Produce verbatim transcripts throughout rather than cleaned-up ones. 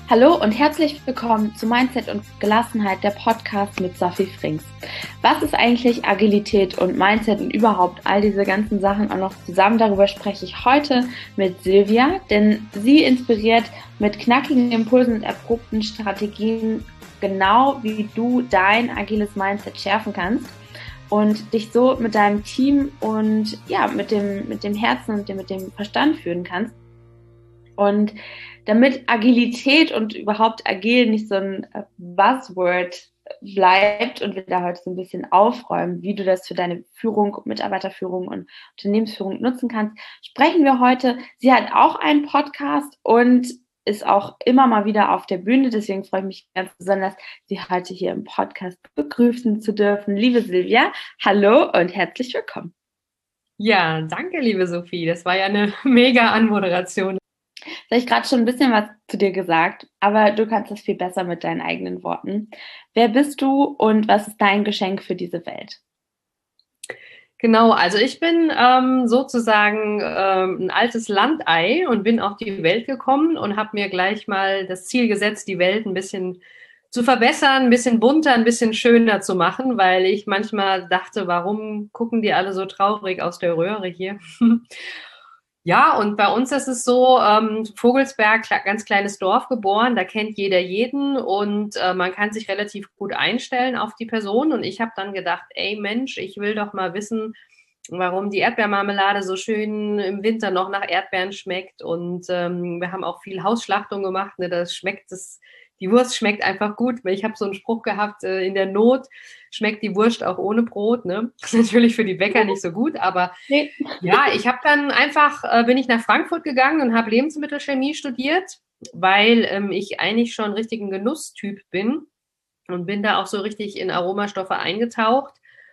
Hallo und herzlich willkommen zu Mindset und Gelassenheit, der Podcast mit Sophie Frings. Was ist eigentlich Agilität und Mindset und überhaupt all diese ganzen Sachen auch noch zusammen? Darüber spreche ich heute mit Silvia, denn sie inspiriert mit knackigen Impulsen und erprobten Strategien genau, wie du dein agiles Mindset schärfen kannst und dich so mit deinem Team und ja, mit dem, mit dem Herzen und mit dem Verstand führen kannst. Und damit Agilität und überhaupt agil nicht so ein Buzzword bleibt und wir da heute so ein bisschen aufräumen, wie du das für deine Führung, Mitarbeiterführung und Unternehmensführung nutzen kannst, sprechen wir heute. Sie hat auch einen Podcast und ist auch immer mal wieder auf der Bühne. Deswegen freue ich mich ganz besonders, Sie heute hier im Podcast begrüßen zu dürfen. Liebe Silvia, hallo und herzlich willkommen. Ja, danke, liebe Sophie. Das war ja eine mega Anmoderation. Da habe ich gerade schon ein bisschen was zu dir gesagt, aber du kannst das viel besser mit deinen eigenen Worten. Wer bist du und was ist dein Geschenk für diese Welt? Genau, also ich bin ähm, sozusagen ähm, ein altes Landei und bin auf die Welt gekommen und habe mir gleich mal das Ziel gesetzt, die Welt ein bisschen zu verbessern, ein bisschen bunter, ein bisschen schöner zu machen, weil ich manchmal dachte, warum gucken die alle so traurig aus der Röhre hier? Ja, und bei uns ist es so, ähm, Vogelsberg, ganz kleines Dorf geboren, da kennt jeder jeden und äh, man kann sich relativ gut einstellen auf die Person. Und ich habe dann gedacht, ey Mensch, ich will doch mal wissen, warum die Erdbeermarmelade so schön im Winter noch nach Erdbeeren schmeckt. Und ähm, wir haben auch viel Hausschlachtung gemacht, ne, das schmeckt das. Die Wurst schmeckt einfach gut. Ich habe so einen Spruch gehabt, äh, in der Not schmeckt die Wurst auch ohne Brot. Ne? Das ist natürlich für die Bäcker nicht so gut, aber Nee. ja, ich habe dann einfach, äh, bin ich nach Frankfurt gegangen und habe Lebensmittelchemie studiert, weil ähm, ich eigentlich schon richtig ein Genusstyp bin und bin da auch so richtig in Aromastoffe eingetaucht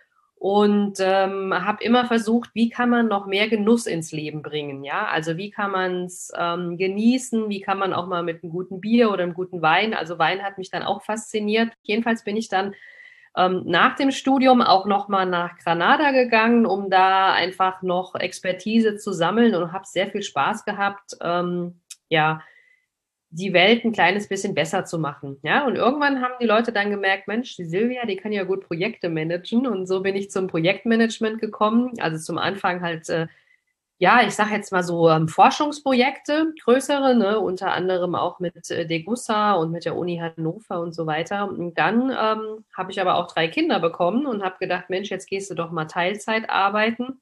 und ähm, habe immer versucht, wie kann man noch mehr Genuss ins Leben bringen, ja, also wie kann man es ähm, genießen, wie kann man auch mal mit einem guten Bier oder einem guten Wein, also Wein hat mich dann auch fasziniert. Jedenfalls bin ich dann ähm, nach dem Studium auch nochmal nach Granada gegangen, um da einfach noch Expertise zu sammeln und habe sehr viel Spaß gehabt, ähm, ja, die Welt ein kleines bisschen besser zu machen. Ja, und irgendwann haben die Leute dann gemerkt, Mensch, die Silvia, die kann ja gut Projekte managen. Und so bin ich zum Projektmanagement gekommen. Also zum Anfang halt, äh, ja, ich sage jetzt mal so ähm, Forschungsprojekte, größere, ne, unter anderem auch mit äh, Degussa und mit der Uni Hannover und so weiter. Und dann ähm, habe ich aber auch drei Kinder bekommen und habe gedacht, Mensch, jetzt gehst du doch mal Teilzeit arbeiten.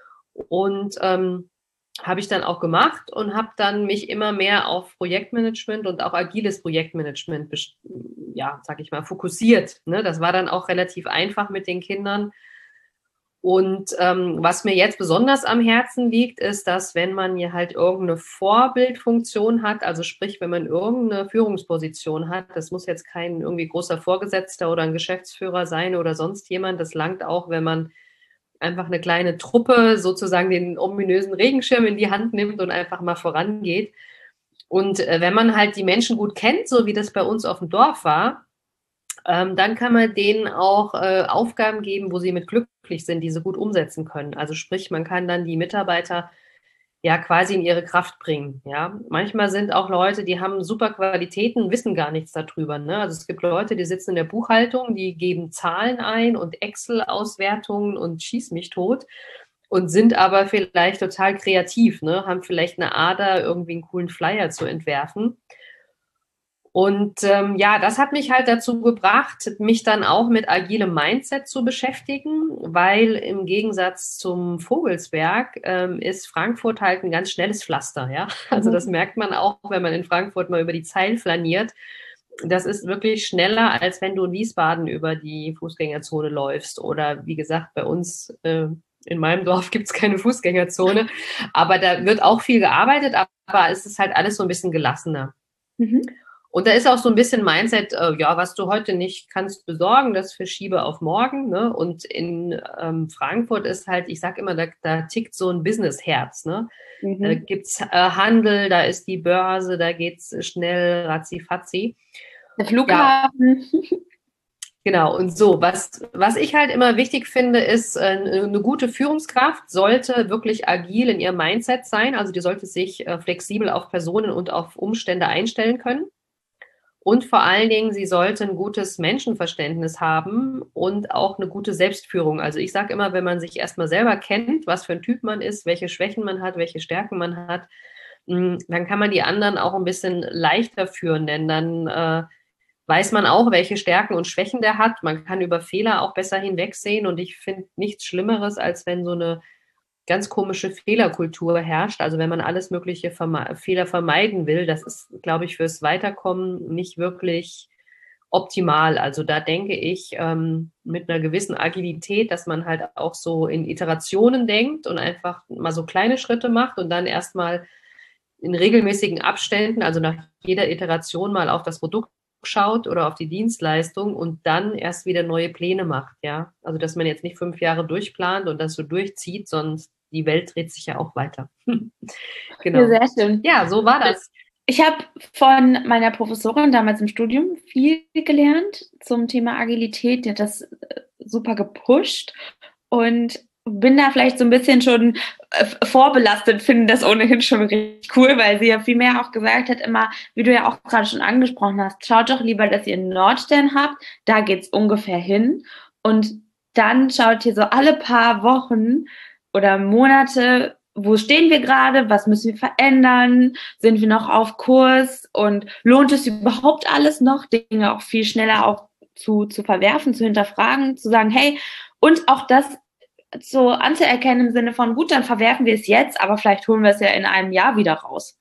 Und ähm, habe ich dann auch gemacht und habe dann mich immer mehr auf Projektmanagement und auch agiles Projektmanagement, ja, sag ich mal, fokussiert. Ne? Das war dann auch relativ einfach mit den Kindern. Und ähm, was mir jetzt besonders am Herzen liegt, ist, dass wenn man hier halt irgendeine Vorbildfunktion hat, also sprich, wenn man irgendeine Führungsposition hat, das muss jetzt kein irgendwie großer Vorgesetzter oder ein Geschäftsführer sein oder sonst jemand, das langt auch, wenn man einfach eine kleine Truppe sozusagen den ominösen Regenschirm in die Hand nimmt und einfach mal vorangeht. Und äh, wenn man halt die Menschen gut kennt, so wie das bei uns auf dem Dorf war, ähm, dann kann man denen auch äh, Aufgaben geben, wo sie mit glücklich sind, die sie gut umsetzen können. Also sprich, man kann dann die Mitarbeiter ja quasi in ihre Kraft bringen. Ja, manchmal sind auch Leute, die haben super Qualitäten, wissen gar nichts darüber. Ne? Also es gibt Leute, die sitzen in der Buchhaltung, die geben Zahlen ein und Excel-Auswertungen und schieß mich tot und sind aber vielleicht total kreativ, ne? Haben vielleicht eine Ader, irgendwie einen coolen Flyer zu entwerfen. Und ähm, ja, das hat mich halt dazu gebracht, mich dann auch mit agilem Mindset zu beschäftigen, weil im Gegensatz zum Vogelsberg ähm, ist Frankfurt halt ein ganz schnelles Pflaster. Ja? Also das merkt man auch, wenn man in Frankfurt mal über die Zeil flaniert. Das ist wirklich schneller, als wenn du in Wiesbaden über die Fußgängerzone läufst. Oder wie gesagt, bei uns äh, in meinem Dorf gibt es keine Fußgängerzone. Aber da wird auch viel gearbeitet, aber es ist halt alles so ein bisschen gelassener. Mhm. Und da ist auch so ein bisschen Mindset, äh, ja, was du heute nicht kannst besorgen, das verschiebe auf morgen. Ne? Und in ähm, Frankfurt ist halt, ich sag immer, da, da tickt so ein Businessherz. Ne? Mhm. Da gibt's äh, Handel, da ist die Börse, da geht's schnell, ratzi-fatzi. Der Flughafen. Ja. Genau, und so, was, was ich halt immer wichtig finde, ist, äh, eine gute Führungskraft sollte wirklich agil in ihrem Mindset sein. Also die sollte sich äh, flexibel auf Personen und auf Umstände einstellen können. Und vor allen Dingen, sie sollte ein gutes Menschenverständnis haben und auch eine gute Selbstführung. Also ich sage immer, wenn man sich erstmal selber kennt, was für ein Typ man ist, welche Schwächen man hat, welche Stärken man hat, dann kann man die anderen auch ein bisschen leichter führen, denn dann äh, weiß man auch, welche Stärken und Schwächen der hat. Man kann über Fehler auch besser hinwegsehen und ich finde nichts Schlimmeres, als wenn so eine ganz komische Fehlerkultur herrscht. Also wenn man alles mögliche Verme- Fehler vermeiden will, das ist, glaube ich, fürs Weiterkommen nicht wirklich optimal. Also da denke ich ähm, mit einer gewissen Agilität, dass man halt auch so in Iterationen denkt und einfach mal so kleine Schritte macht und dann erstmal in regelmäßigen Abständen, also nach jeder Iteration mal auf das Produkt schaut oder auf die Dienstleistung und dann erst wieder neue Pläne macht, ja. Also dass man jetzt nicht fünf Jahre durchplant und das so durchzieht, sonst die Welt dreht sich ja auch weiter. Genau. Ja, sehr schön. Ja, so war das. Ich habe von meiner Professorin damals im Studium viel gelernt zum Thema Agilität. Die hat das super gepusht und bin da vielleicht so ein bisschen schon äh, vorbelastet, finde das ohnehin schon richtig cool, weil sie ja viel mehr auch gesagt hat, immer, wie du ja auch gerade schon angesprochen hast, schaut doch lieber, dass ihr einen Nordstern habt, da geht's ungefähr hin und dann schaut ihr so alle paar Wochen oder Monate, wo stehen wir gerade, was müssen wir verändern, sind wir noch auf Kurs und lohnt es überhaupt alles noch, Dinge auch viel schneller auch zu, zu verwerfen, zu hinterfragen, zu sagen, hey, und auch das so anzuerkennen im Sinne von, gut, dann verwerfen wir es jetzt, aber vielleicht holen wir es ja in einem Jahr wieder raus.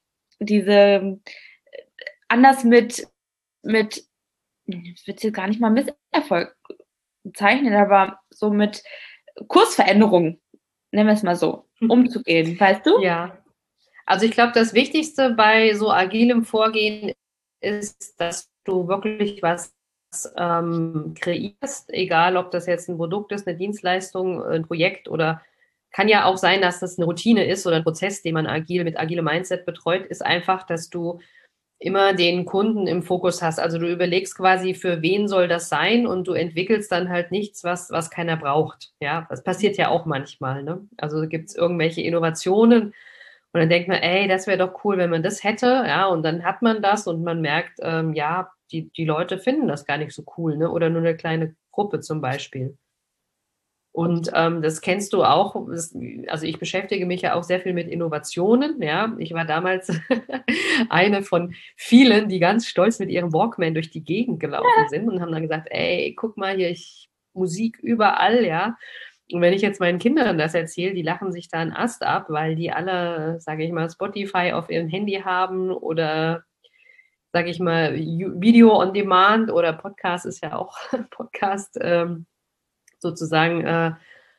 Diese, anders mit, mit, ich würde es jetzt gar nicht mal Misserfolg bezeichnen, aber so mit Kursveränderungen, nennen wir es mal so, umzugehen, weißt du? Ja, also ich glaube, das Wichtigste bei so agilem Vorgehen ist, dass du wirklich was ähm, kreierst, egal ob das jetzt ein Produkt ist, eine Dienstleistung, ein Projekt oder kann ja auch sein, dass das eine Routine ist oder ein Prozess, den man agil mit agilem Mindset betreut, ist einfach, dass du immer den Kunden im Fokus hast. Also du überlegst quasi, für wen soll das sein und du entwickelst dann halt nichts, was, was keiner braucht. Ja, das passiert ja auch manchmal. Ne? Also gibt es irgendwelche Innovationen und dann denkt man, ey, das wäre doch cool, wenn man das hätte. Ja, und dann hat man das und man merkt, ähm, ja, die, die Leute finden das gar nicht so cool, ne? Oder nur eine kleine Gruppe zum Beispiel. Und ähm, das kennst du auch. Das, also ich beschäftige mich ja auch sehr viel mit Innovationen. Ja, ich war damals eine von vielen, die ganz stolz mit ihrem Walkman durch die Gegend gelaufen sind und haben dann gesagt, ey, guck mal hier, ich, Musik überall, ja. Und wenn ich jetzt meinen Kindern das erzähle, die lachen sich da einen Ast ab, weil die alle, sage ich mal, Spotify auf ihrem Handy haben oder, sage ich mal, Video on Demand oder Podcast ist ja auch Podcast, ähm, sozusagen, äh,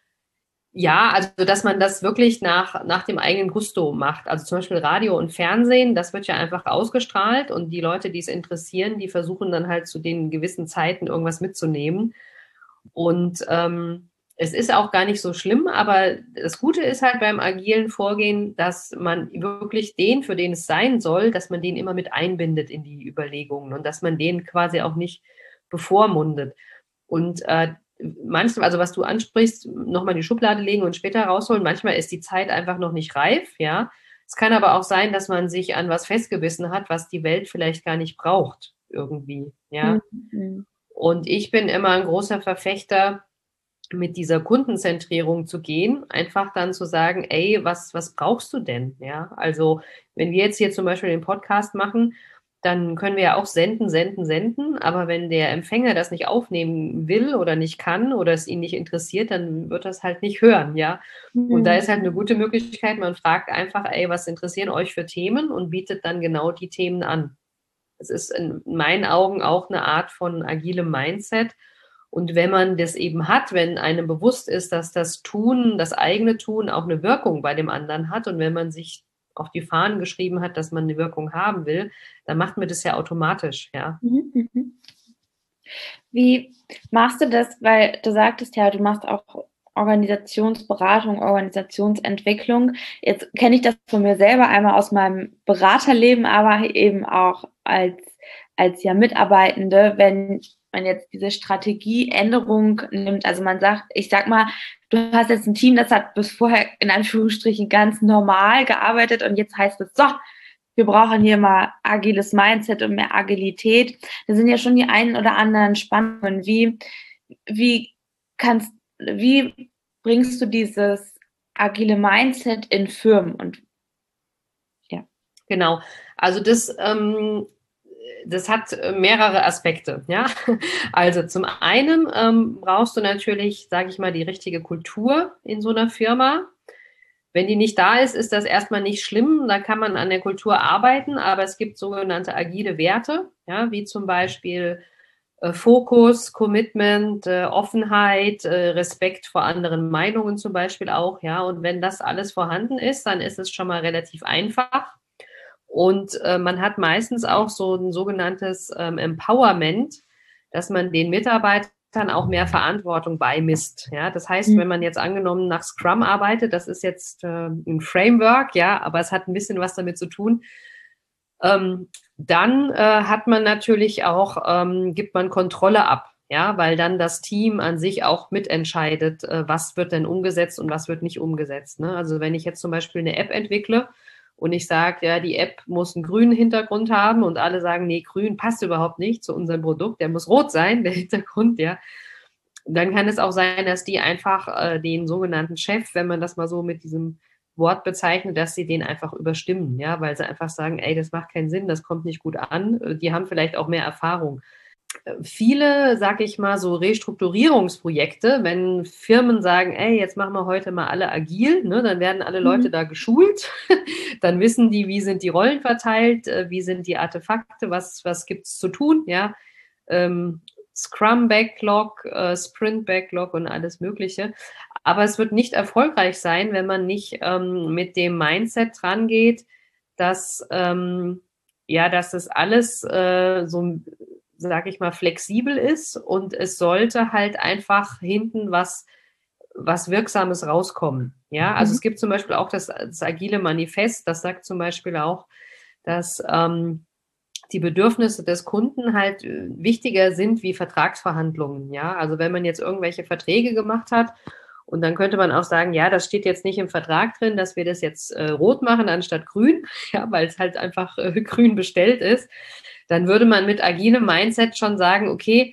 ja, also dass man das wirklich nach, nach dem eigenen Gusto macht. Also zum Beispiel Radio und Fernsehen, das wird ja einfach ausgestrahlt und die Leute, die es interessieren, die versuchen dann halt zu den gewissen Zeiten irgendwas mitzunehmen. Und ähm, es ist auch gar nicht so schlimm, aber das Gute ist halt beim agilen Vorgehen, dass man wirklich den, für den es sein soll, dass man den immer mit einbindet in die Überlegungen und dass man den quasi auch nicht bevormundet. Und äh, manchmal, also was du ansprichst, nochmal in die Schublade legen und später rausholen, manchmal ist die Zeit einfach noch nicht reif, ja. Es kann aber auch sein, dass man sich an was festgebissen hat, was die Welt vielleicht gar nicht braucht, irgendwie, ja. Mhm. Und ich bin immer ein großer Verfechter, mit dieser Kundenzentrierung zu gehen, einfach dann zu sagen, ey, was, was brauchst du denn? Ja, also wenn wir jetzt hier zum Beispiel den Podcast machen, dann können wir ja auch senden, senden, senden, aber wenn der Empfänger das nicht aufnehmen will oder nicht kann oder es ihn nicht interessiert, dann wird das halt nicht hören, ja. Mhm. Und da ist halt eine gute Möglichkeit, man fragt einfach, ey, was interessieren euch für Themen und bietet dann genau die Themen an. Es ist in meinen Augen auch eine Art von agilem Mindset. Und wenn man das eben hat, wenn einem bewusst ist, dass das Tun, das eigene Tun auch eine Wirkung bei dem anderen hat und wenn man sich auf die Fahnen geschrieben hat, dass man eine Wirkung haben will, dann macht man das ja automatisch, ja. Wie machst du das, weil du sagtest ja, du machst auch Organisationsberatung, Organisationsentwicklung. Jetzt kenne ich das von mir selber einmal aus meinem Beraterleben, aber eben auch als, als ja Mitarbeitende, wenn man jetzt diese Strategieänderung nimmt, also man sagt, ich sag mal, du hast jetzt ein Team, das hat bis vorher in Anführungsstrichen ganz normal gearbeitet und jetzt heißt es, so, wir brauchen hier mal agiles Mindset und mehr Agilität. Da sind ja schon die einen oder anderen Spannungen. Wie, wie kannst, wie bringst du dieses agile Mindset in Firmen? Und ja. Genau. Also das, ähm, das hat mehrere Aspekte. Ja, also zum einen ähm, brauchst du natürlich, sage ich mal, die richtige Kultur in so einer Firma. Wenn die nicht da ist, ist das erstmal nicht schlimm. Da kann man an der Kultur arbeiten, aber es gibt sogenannte agile Werte, ja, wie zum Beispiel äh, Fokus, Commitment, äh, Offenheit, äh, Respekt vor anderen Meinungen zum Beispiel auch, ja. Und wenn das alles vorhanden ist, dann ist es schon mal relativ einfach. Und äh, man hat meistens auch so ein sogenanntes ähm, Empowerment, dass man den Mitarbeitern auch mehr Verantwortung beimisst. Ja, das heißt, wenn man jetzt angenommen nach Scrum arbeitet, das ist jetzt äh, ein Framework, ja, aber es hat ein bisschen was damit zu tun. Ähm, dann äh, hat man natürlich auch, ähm, gibt man Kontrolle ab, ja, weil dann das Team an sich auch mitentscheidet, äh, was wird denn umgesetzt und was wird nicht umgesetzt. Ne? Also wenn ich jetzt zum Beispiel eine App entwickle und ich sage, ja, die App muss einen grünen Hintergrund haben und alle sagen, nee, grün passt überhaupt nicht zu unserem Produkt, der muss rot sein, der Hintergrund, ja. Dann kann es auch sein, dass die einfach äh, den sogenannten Chef, wenn man das mal so mit diesem Wort bezeichnet, dass sie den einfach überstimmen, ja, weil sie einfach sagen, ey, das macht keinen Sinn, das kommt nicht gut an. Die haben vielleicht auch mehr Erfahrung. Viele, sag ich mal, so Restrukturierungsprojekte, wenn Firmen sagen, ey, jetzt machen wir heute mal alle agil, ne, dann werden alle Leute mhm. da geschult, dann wissen die, wie sind die Rollen verteilt, wie sind die Artefakte, was, was gibt's zu tun, ja, ähm, Scrum Backlog, äh, Sprint Backlog und alles Mögliche. Aber es wird nicht erfolgreich sein, wenn man nicht ähm, mit dem Mindset dran geht, dass, ähm, ja, dass das alles äh, so, sag ich mal, flexibel ist und es sollte halt einfach hinten was, was Wirksames rauskommen. Ja, also mhm. es gibt zum Beispiel auch das, das agile Manifest, das sagt zum Beispiel auch, dass ähm, die Bedürfnisse des Kunden halt wichtiger sind wie Vertragsverhandlungen. Ja, also wenn man jetzt irgendwelche Verträge gemacht hat und dann könnte man auch sagen, ja, das steht jetzt nicht im Vertrag drin, dass wir das jetzt äh, rot machen anstatt grün, ja, weil es halt einfach äh, grün bestellt ist. Dann würde man mit agilem Mindset schon sagen, okay,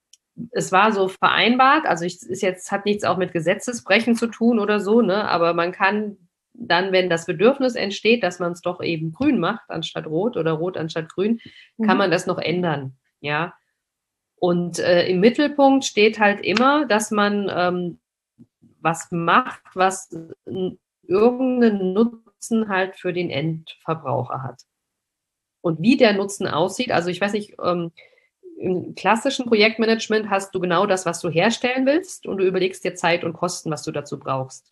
es war so vereinbart, also ich, ist jetzt, hat nichts auch mit Gesetzesbrechen zu tun oder so, ne, aber man kann dann, wenn das Bedürfnis entsteht, dass man es doch eben grün macht anstatt rot oder rot anstatt grün, mhm. kann man das noch ändern, ja. Und äh, im Mittelpunkt steht halt immer, dass man ähm, was macht, was irgendeinen Nutzen halt für den Endverbraucher hat. Und wie der Nutzen aussieht, also ich weiß nicht, ähm, im klassischen Projektmanagement hast du genau das, was du herstellen willst und du überlegst dir Zeit und Kosten, was du dazu brauchst.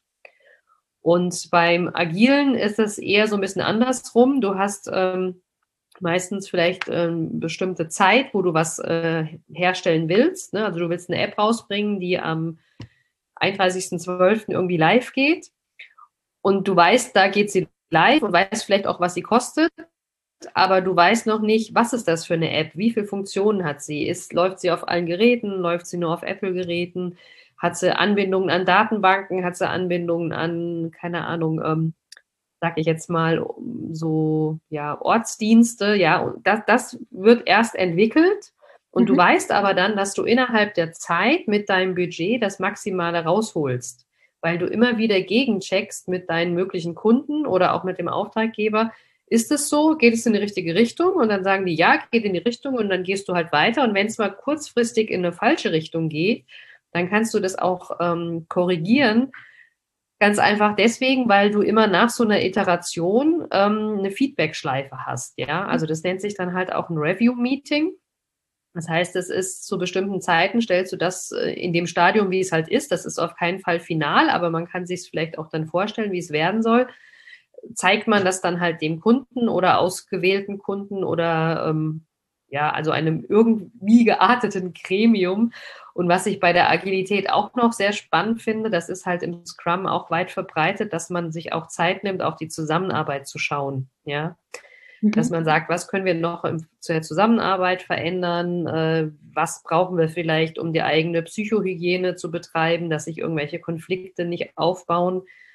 Und beim Agilen ist es eher so ein bisschen andersrum. Du hast ähm, meistens vielleicht ähm, bestimmte Zeit, wo du was äh, herstellen willst. Ne? Also du willst eine App rausbringen, die am einunddreißigsten zwölften irgendwie live geht. Und du weißt, da geht sie live und weißt vielleicht auch, was sie kostet. Aber du weißt noch nicht, was ist das für eine App? Wie viele Funktionen hat sie? Ist, läuft sie auf allen Geräten? Läuft sie nur auf Apple-Geräten? Hat sie Anbindungen an Datenbanken? Hat sie Anbindungen an, keine Ahnung, ähm, sag ich jetzt mal, so, ja, Ortsdienste? Ja, und das, das wird erst entwickelt. Und mhm. du weißt aber dann, dass du innerhalb der Zeit mit deinem Budget das Maximale rausholst. Weil du immer wieder gegencheckst mit deinen möglichen Kunden oder auch mit dem Auftraggeber. Ist es so? Geht es in die richtige Richtung? Und dann sagen die, ja, geht in die Richtung und dann gehst du halt weiter. Und wenn es mal kurzfristig in eine falsche Richtung geht, dann kannst du das auch ähm, korrigieren. Ganz einfach deswegen, weil du immer nach so einer Iteration ähm, eine Feedback-Schleife hast. Ja, also das nennt sich dann halt auch ein Review-Meeting. Das heißt, es ist zu bestimmten Zeiten, stellst du das in dem Stadium, wie es halt ist. Das ist auf keinen Fall final, aber man kann sich es vielleicht auch dann vorstellen, wie es werden soll. Zeigt man das dann halt dem Kunden oder ausgewählten Kunden oder ähm, ja, also einem irgendwie gearteten Gremium. Und was ich bei der Agilität auch noch sehr spannend finde, das ist halt im Scrum auch weit verbreitet, dass man sich auch Zeit nimmt, auf die Zusammenarbeit zu schauen, ja. Mhm. Dass man sagt, was können wir noch im, zu der Zusammenarbeit verändern, äh, was brauchen wir vielleicht, um die eigene Psychohygiene zu betreiben, dass sich irgendwelche Konflikte nicht aufbauen.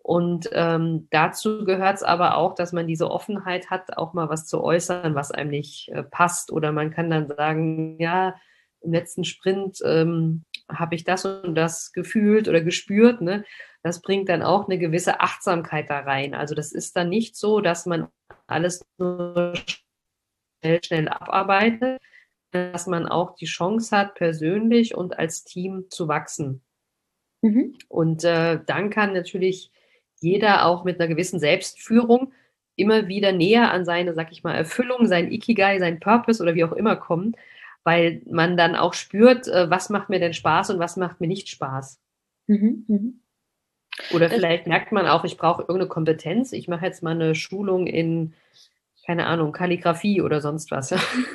Und ähm, dazu gehört es aber auch, dass man diese Offenheit hat, auch mal was zu äußern, was einem nicht äh, passt. Oder man kann dann sagen, ja, im letzten Sprint ähm, habe ich das und das gefühlt oder gespürt. Ne? Das bringt dann auch eine gewisse Achtsamkeit da rein. Also das ist dann nicht so, dass man alles nur schnell, schnell abarbeitet, dass man auch die Chance hat, persönlich und als Team zu wachsen. Mhm. Und äh, dann kann natürlich jeder auch mit einer gewissen Selbstführung immer wieder näher an seine, sag ich mal, Erfüllung, sein Ikigai, sein Purpose oder wie auch immer kommen, weil man dann auch spürt, äh, was macht mir denn Spaß und was macht mir nicht Spaß. Mhm. Mhm. Oder das vielleicht merkt man auch, ich brauche irgendeine Kompetenz. Ich mache jetzt mal eine Schulung in, keine Ahnung, Kalligrafie oder sonst was.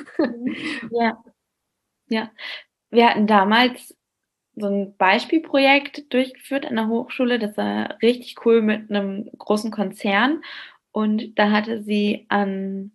Ja, ja. Wir hatten damals so ein Beispielprojekt durchgeführt an der Hochschule. Das war richtig cool mit einem großen Konzern. Und da hatte sie an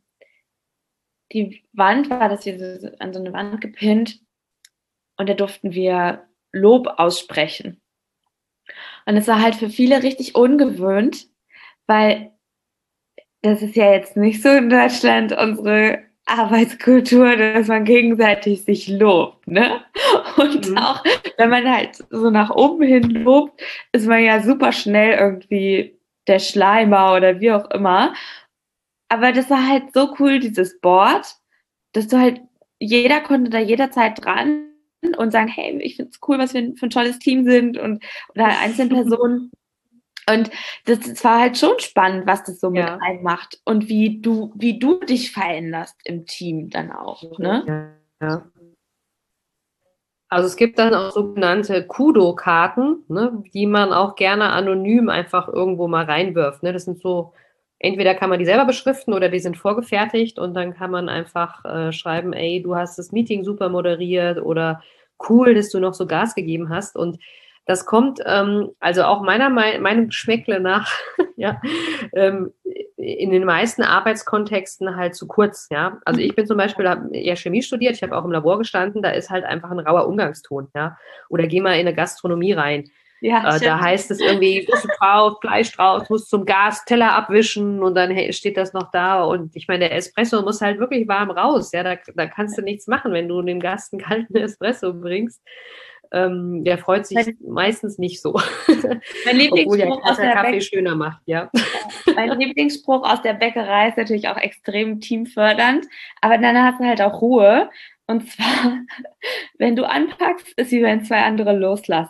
die Wand, war das hier so, an so eine Wand gepinnt. Und da durften wir Lob aussprechen. Und es war halt für viele richtig ungewöhnt, weil das ist ja jetzt nicht so in Deutschland unsere Arbeitskultur, dass man gegenseitig sich lobt, ne? Und mhm. auch, wenn man halt so nach oben hin lobt, ist man ja super schnell irgendwie der Schleimer oder wie auch immer. Aber das war halt so cool, dieses Board, dass du halt, jeder konnte da jederzeit dran und sagen, hey, ich find's cool, was wir für ein tolles Team sind und oder einzelne Personen. Und das, das war halt schon spannend, was das so mit ja. einem macht und wie du, wie du dich veränderst im Team dann auch, ne? Ja. Also es gibt dann auch sogenannte Kudo-Karten, ne, die man auch gerne anonym einfach irgendwo mal reinwirft. Ne? Das sind so, entweder kann man die selber beschriften oder die sind vorgefertigt und dann kann man einfach äh, schreiben, ey, du hast das Meeting super moderiert oder cool, dass du noch so Gas gegeben hast. Und das kommt ähm, also auch meiner meinem Geschmäckle nach ja, ähm, in den meisten Arbeitskontexten halt zu kurz. Ja, also ich bin zum Beispiel habe ja Chemie studiert, ich habe auch im Labor gestanden, da ist halt einfach ein rauer Umgangston. Ja, oder geh mal in eine Gastronomie rein. Ja, äh, da heißt es irgendwie, Fisch drauf, Fleisch drauf, muss zum Gas, Teller abwischen und dann hey, steht das noch da. Und ich meine, der Espresso muss halt wirklich warm raus. Ja, da, da kannst du nichts machen, wenn du dem Gast einen kalten Espresso bringst. Ähm, der freut sich mein, meistens nicht so. Mein Obwohl ja aus der Kaffee Bäck- schöner macht, ja. Mein Lieblingsspruch aus der Bäckerei ist natürlich auch extrem teamfördernd, aber dann hast du halt auch Ruhe. Und zwar, wenn du anpackst, ist wie wenn zwei andere loslassen.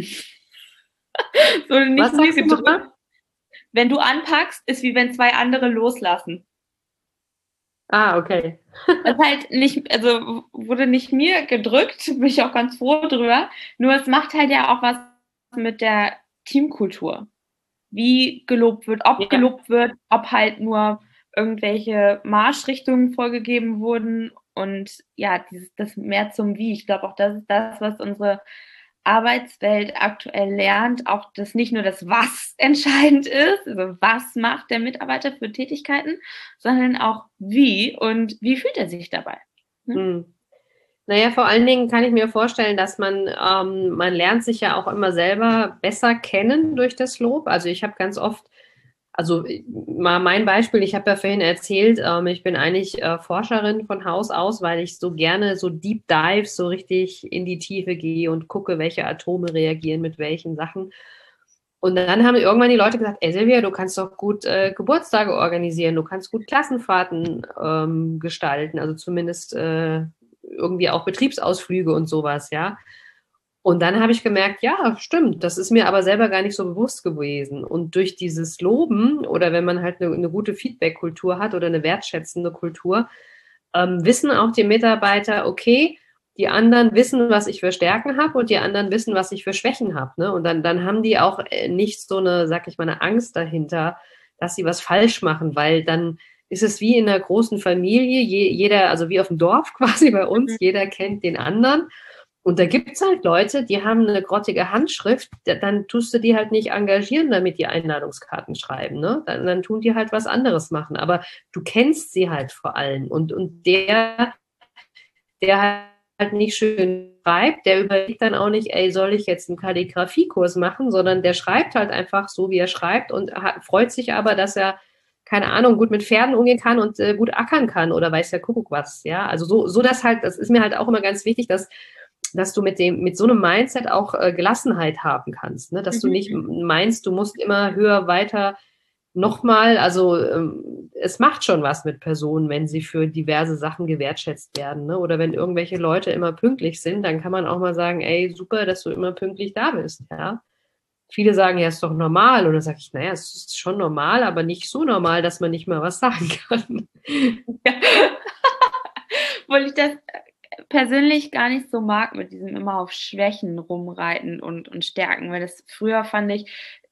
So nicht Was sagst du nochmal? Wenn du anpackst, ist wie wenn zwei andere loslassen. Ah, okay. Das halt nicht, also wurde nicht mir gedrückt, bin ich auch ganz froh drüber. Nur es macht halt ja auch was mit der Teamkultur. Wie gelobt wird, ob ja. gelobt wird, ob halt nur irgendwelche Marschrichtungen vorgegeben wurden und ja, dieses, das mehr zum Wie. Ich glaube auch, das ist das, was unsere Arbeitswelt aktuell lernt, auch dass nicht nur das Was entscheidend ist, also was macht der Mitarbeiter für Tätigkeiten, sondern auch wie und wie fühlt er sich dabei. Hm? Hm. Naja, vor allen Dingen kann ich mir vorstellen, dass man, ähm, man lernt sich ja auch immer selber besser kennen durch das Lob. Also ich habe ganz oft, also mal mein Beispiel, ich habe ja vorhin erzählt, ähm, ich bin eigentlich äh, Forscherin von Haus aus, weil ich so gerne so Deep Dives, so richtig in die Tiefe gehe und gucke, welche Atome reagieren mit welchen Sachen. Und dann haben irgendwann die Leute gesagt, ey Silvia, du kannst doch gut äh, Geburtstage organisieren, du kannst gut Klassenfahrten ähm, gestalten, also zumindest äh, irgendwie auch Betriebsausflüge und sowas, ja. Und dann habe ich gemerkt, ja, stimmt, das ist mir aber selber gar nicht so bewusst gewesen. Und durch dieses Loben oder wenn man halt eine, eine gute Feedback-Kultur hat oder eine wertschätzende Kultur, ähm, wissen auch die Mitarbeiter, okay, die anderen wissen, was ich für Stärken habe und die anderen wissen, was ich für Schwächen habe. Ne? Und dann, dann haben die auch nicht so eine, sag ich mal, eine Angst dahinter, dass sie was falsch machen, weil dann ist es wie in einer großen Familie, je, jeder, also wie auf dem Dorf quasi bei uns, jeder kennt den anderen. Und da gibt es halt Leute, die haben eine grottige Handschrift, dann tust du die halt nicht engagieren, damit die Einladungskarten schreiben. Ne? Dann, dann tun die halt was anderes machen. Aber du kennst sie halt vor allem. Und, und der, der halt nicht schön schreibt, der überlegt dann auch nicht, ey, soll ich jetzt einen Kalligrafiekurs machen, sondern der schreibt halt einfach so, wie er schreibt und hat, freut sich aber, dass er, keine Ahnung, gut mit Pferden umgehen kann und äh, gut ackern kann oder weiß der Kuckuck was, ja. Also so, so das halt, das ist mir halt auch immer ganz wichtig, dass, dass du mit dem, mit so einem Mindset auch äh, Gelassenheit haben kannst, ne? Dass mhm. du nicht meinst, du musst immer höher, weiter, nochmal, also ähm, es macht schon was mit Personen, wenn sie für diverse Sachen gewertschätzt werden, ne? Oder wenn irgendwelche Leute immer pünktlich sind, dann kann man auch mal sagen, ey, super, dass du immer pünktlich da bist, ja. Viele sagen, ja, ist doch normal. Und dann sage ich, naja, es ist schon normal, aber nicht so normal, dass man nicht mal was sagen kann. Ja. Weil ich das persönlich gar nicht so mag, mit diesem immer auf Schwächen rumreiten und, und Stärken, weil das früher, fand ich,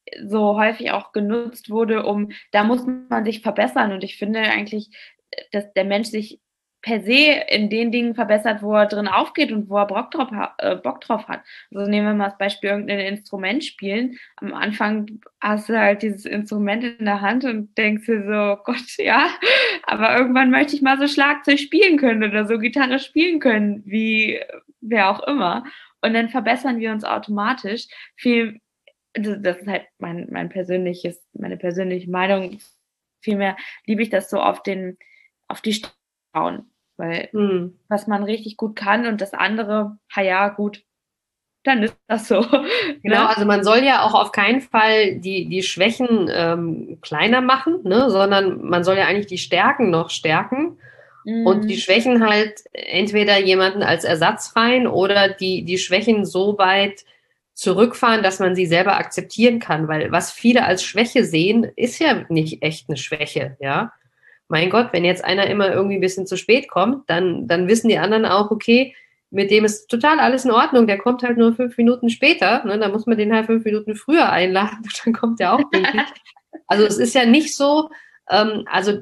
so häufig auch genutzt wurde, um, da muss man sich verbessern. Und ich finde eigentlich, dass der Mensch sich per se in den Dingen verbessert, wo er drin aufgeht und wo er Bock drauf, äh, Bock drauf hat. Also nehmen wir mal das Beispiel, irgendein Instrument spielen. Am Anfang hast du halt dieses Instrument in der Hand und denkst dir so, Gott, ja, aber irgendwann möchte ich mal so Schlagzeug spielen können oder so Gitarre spielen können, wie wer auch immer. Und dann verbessern wir uns automatisch. Viel Das ist halt mein, mein persönliches, meine persönliche Meinung. Vielmehr liebe ich das so auf den, auf die schauen, weil hm. was man richtig gut kann und das andere, ha ja, gut, dann ist das so. Genau, ne? Also man soll ja auch auf keinen Fall die, die Schwächen ähm, kleiner machen, ne, sondern man soll ja eigentlich die Stärken noch stärken. Mm. Und die Schwächen halt entweder jemanden als Ersatz rein oder die, die Schwächen so weit zurückfahren, dass man sie selber akzeptieren kann, weil was viele als Schwäche sehen, ist ja nicht echt eine Schwäche, ja. Mein Gott, wenn jetzt einer immer irgendwie ein bisschen zu spät kommt, dann, dann wissen die anderen auch, okay, mit dem ist total alles in Ordnung, der kommt halt nur fünf Minuten später, ne, dann muss man den halt fünf Minuten früher einladen, dann kommt der auch pünktlich. Also es ist ja nicht so, ähm, also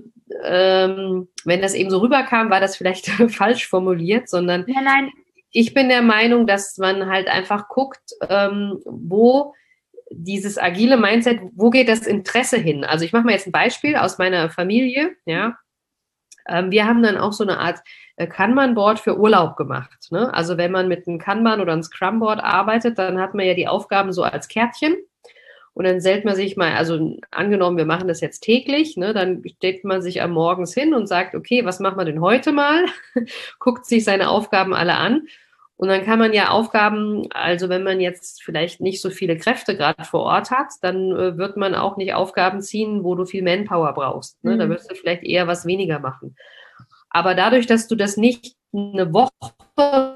ähm, wenn das eben so rüberkam, war das vielleicht falsch formuliert, sondern ja, nein. Ich bin der Meinung, dass man halt einfach guckt, ähm, wo dieses agile Mindset, wo geht das Interesse hin? Also ich mache mal jetzt ein Beispiel aus meiner Familie. Ja, ähm, wir haben dann auch so eine Art äh, Kanban-Board für Urlaub gemacht. Ne? Also wenn man mit einem Kanban oder einem Scrum-Board arbeitet, dann hat man ja die Aufgaben so als Kärtchen. Und dann stellt man sich mal, also angenommen, wir machen das jetzt täglich, ne, dann stellt man sich am Morgens hin und sagt, okay, was machen wir denn heute mal? Guckt sich seine Aufgaben alle an. Und dann kann man ja Aufgaben, also wenn man jetzt vielleicht nicht so viele Kräfte gerade vor Ort hat, dann äh, wird man auch nicht Aufgaben ziehen, wo du viel Manpower brauchst. Ne? Mhm. Da wirst du vielleicht eher was weniger machen. Aber dadurch, dass du das nicht eine Woche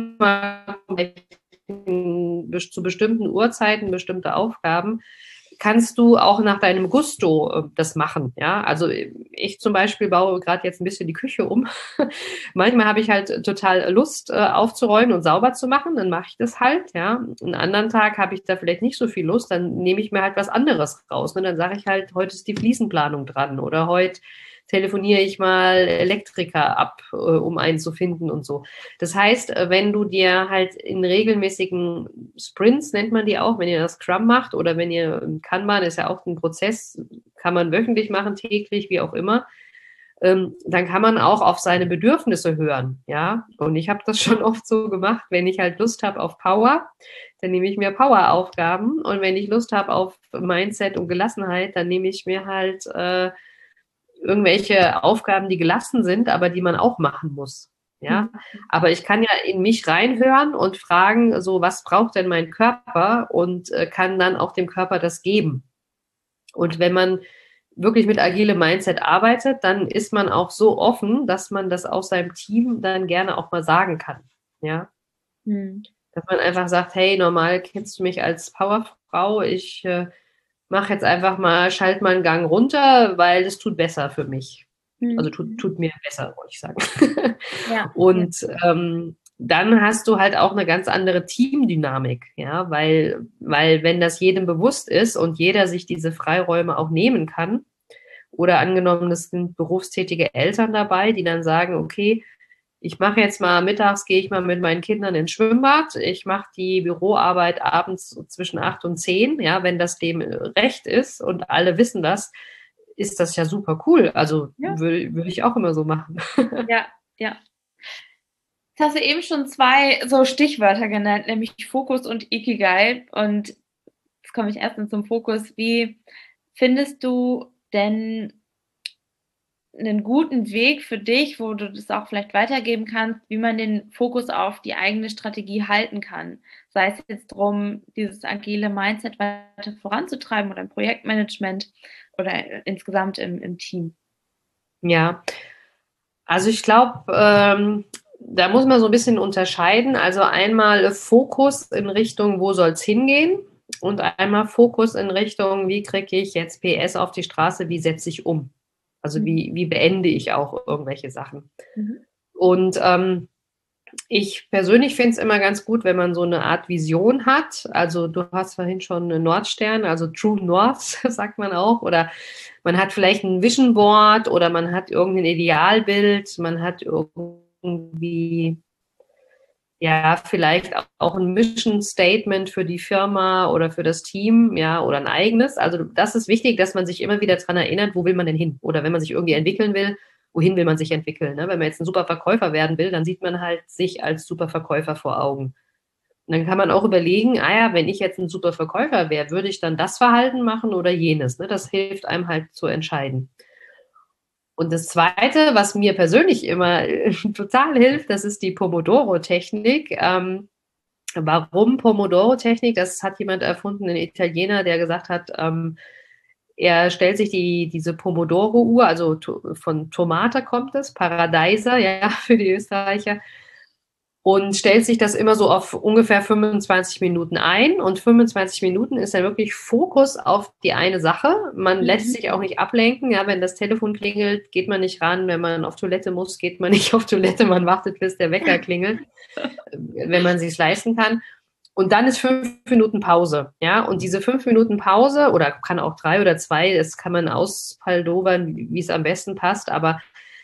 zu bestimmten Uhrzeiten, bestimmte Aufgaben, kannst du auch nach deinem Gusto äh, das machen. Ja, also ich zum Beispiel baue gerade jetzt ein bisschen die Küche um. Manchmal habe ich halt total Lust äh, aufzuräumen und sauber zu machen, dann mache ich das halt. Ja, einen anderen Tag habe ich da vielleicht nicht so viel Lust, dann nehme ich mir halt was anderes raus. Ne? Dann sage ich halt, heute ist die Fliesenplanung dran oder heute telefoniere ich mal Elektriker ab, äh, um einen zu finden und so. Das heißt, wenn du dir halt in regelmäßigen Sprints, nennt man die auch, wenn ihr das Scrum macht oder wenn ihr Kanban, ist ja auch ein Prozess, kann man wöchentlich machen, täglich, wie auch immer, ähm, dann kann man auch auf seine Bedürfnisse hören, ja. Und ich habe das schon oft so gemacht, wenn ich halt Lust habe auf Power, dann nehme ich mir Power-Aufgaben und wenn ich Lust habe auf Mindset und Gelassenheit, dann nehme ich mir halt äh, irgendwelche Aufgaben, die gelassen sind, aber die man auch machen muss. Ja, mhm. Aber ich kann ja in mich reinhören und fragen, so, was braucht denn mein Körper und äh, kann dann auch dem Körper das geben. Und wenn man wirklich mit agilem Mindset arbeitet, dann ist man auch so offen, dass man das auch seinem Team dann gerne auch mal sagen kann. Ja, mhm. Dass man einfach sagt, hey, normal kennst du mich als Powerfrau, ich äh, mach jetzt einfach mal, schalt mal einen Gang runter, weil das tut besser für mich. Mhm. Also tut, tut mir besser, wollte ich sagen. Ja, und ja. Ähm, dann hast du halt auch eine ganz andere Teamdynamik, ja, weil, weil wenn das jedem bewusst ist und jeder sich diese Freiräume auch nehmen kann, oder angenommen, es sind berufstätige Eltern dabei, die dann sagen, okay, ich mache jetzt mal mittags, gehe ich mal mit meinen Kindern ins Schwimmbad. Ich mache die Büroarbeit abends zwischen acht und zehn. Ja, wenn das dem recht ist und alle wissen das, ist das ja super cool. Also ja. würde würd ich auch immer so machen. Ja, ja. Jetzt hast du eben schon zwei so Stichwörter genannt, nämlich Fokus und Ikigai. Und jetzt komme ich erstens zum Fokus. Wie findest du denn einen guten Weg für dich, wo du das auch vielleicht weitergeben kannst, wie man den Fokus auf die eigene Strategie halten kann? Sei es jetzt darum, dieses agile Mindset weiter voranzutreiben oder im Projektmanagement oder insgesamt im, im Team. Ja, also ich glaube, ähm, da muss man so ein bisschen unterscheiden. Also einmal Fokus in Richtung, wo soll es hingehen? Und einmal Fokus in Richtung, wie kriege ich jetzt P S auf die Straße, wie setze ich um? Also Mhm. wie, wie beende ich auch irgendwelche Sachen? Mhm. Und ähm, ich persönlich finde es immer ganz gut, wenn man so eine Art Vision hat. Also du hast vorhin schon einen Nordstern, also True North, sagt man auch. Oder man hat vielleicht ein Vision Board oder man hat irgendein Idealbild, man hat irgendwie, ja, vielleicht auch ein Mission Statement für die Firma oder für das Team, ja, oder ein eigenes. Also das ist wichtig, dass man sich immer wieder daran erinnert, wo will man denn hin? Oder wenn man sich irgendwie entwickeln will, wohin will man sich entwickeln? Ne? Wenn man jetzt ein super Verkäufer werden will, dann sieht man halt sich als super Verkäufer vor Augen. Und dann kann man auch überlegen, ah ja, wenn ich jetzt ein super Verkäufer wäre, würde ich dann das Verhalten machen oder jenes? Ne? Das hilft einem halt zu entscheiden. Und das Zweite, was mir persönlich immer äh, total hilft, das ist die Pomodoro-Technik. Ähm, warum Pomodoro-Technik? Das hat jemand erfunden, ein Italiener, der gesagt hat, ähm, er stellt sich die, diese Pomodoro-Uhr, also to, von Tomate kommt es, Paradeiser, ja, für die Österreicher, und stellt sich das immer so auf ungefähr fünfundzwanzig Minuten ein. Und fünfundzwanzig Minuten ist dann wirklich Fokus auf die eine Sache. Man Mhm. lässt sich auch nicht ablenken. Ja, wenn das Telefon klingelt, geht man nicht ran. Wenn man auf Toilette muss, geht man nicht auf Toilette. Man wartet, bis der Wecker klingelt, wenn man es sich leisten kann. Und dann ist fünf Minuten Pause. Ja, und diese fünf Minuten Pause, oder kann auch drei oder zwei, das kann man auspaldovern, wie es am besten passt, aber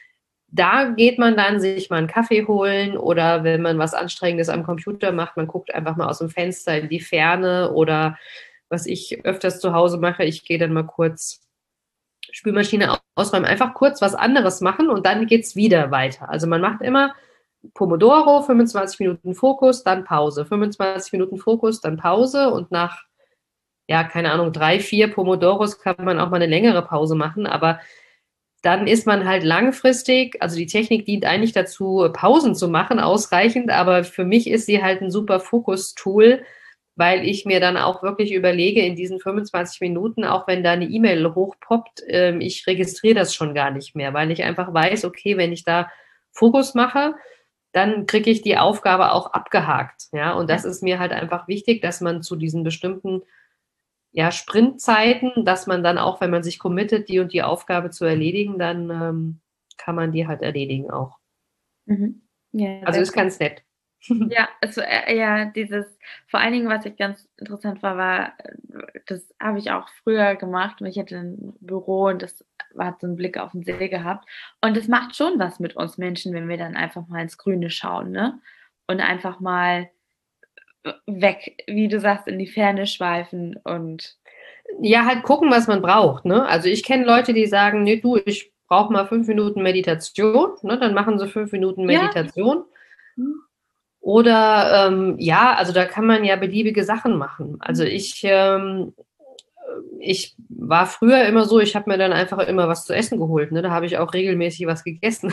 da geht man dann sich mal einen Kaffee holen oder wenn man was Anstrengendes am Computer macht, man guckt einfach mal aus dem Fenster in die Ferne oder was ich öfters zu Hause mache, ich gehe dann mal kurz Spülmaschine ausräumen, einfach kurz was anderes machen und dann geht's wieder weiter. Also man macht immer Pomodoro, fünfundzwanzig Minuten Fokus, dann Pause, fünfundzwanzig Minuten Fokus, dann Pause und nach, ja, keine Ahnung, drei, vier Pomodoros kann man auch mal eine längere Pause machen, aber dann ist man halt langfristig, also die Technik dient eigentlich dazu, Pausen zu machen, ausreichend, aber für mich ist sie halt ein super Fokus-Tool, weil ich mir dann auch wirklich überlege, in diesen fünfundzwanzig Minuten, auch wenn da eine E-Mail hochpoppt, äh, ich registriere das schon gar nicht mehr, weil ich einfach weiß, okay, wenn ich da Fokus mache, dann kriege ich die Aufgabe auch abgehakt. Ja, und das ist mir halt einfach wichtig, dass man zu diesen bestimmten ja, Sprintzeiten, dass man dann auch, wenn man sich committet, die und die Aufgabe zu erledigen, dann ähm, kann man die halt erledigen auch. Mhm. Ja, also ist cool. ganz nett. Ja, also äh, ja, dieses, vor allen Dingen, was ich ganz interessant war, war, das habe ich auch früher gemacht. Ich hatte ein Büro und das hat so einen Blick auf den See gehabt. Und das macht schon was mit uns Menschen, wenn wir dann einfach mal ins Grüne schauen, ne? Und einfach mal weg, wie du sagst, in die Ferne schweifen und ja, halt gucken, was man braucht. Ne? Also ich kenne Leute, die sagen, nee, du, ich brauche mal fünf Minuten Meditation. Ne? Dann machen sie fünf Minuten Meditation. Ja. Oder ähm, ja, also da kann man ja beliebige Sachen machen. Also ich, ähm, ich war früher immer so, ich habe mir dann einfach immer was zu essen geholt. Ne? Da habe ich auch regelmäßig was gegessen.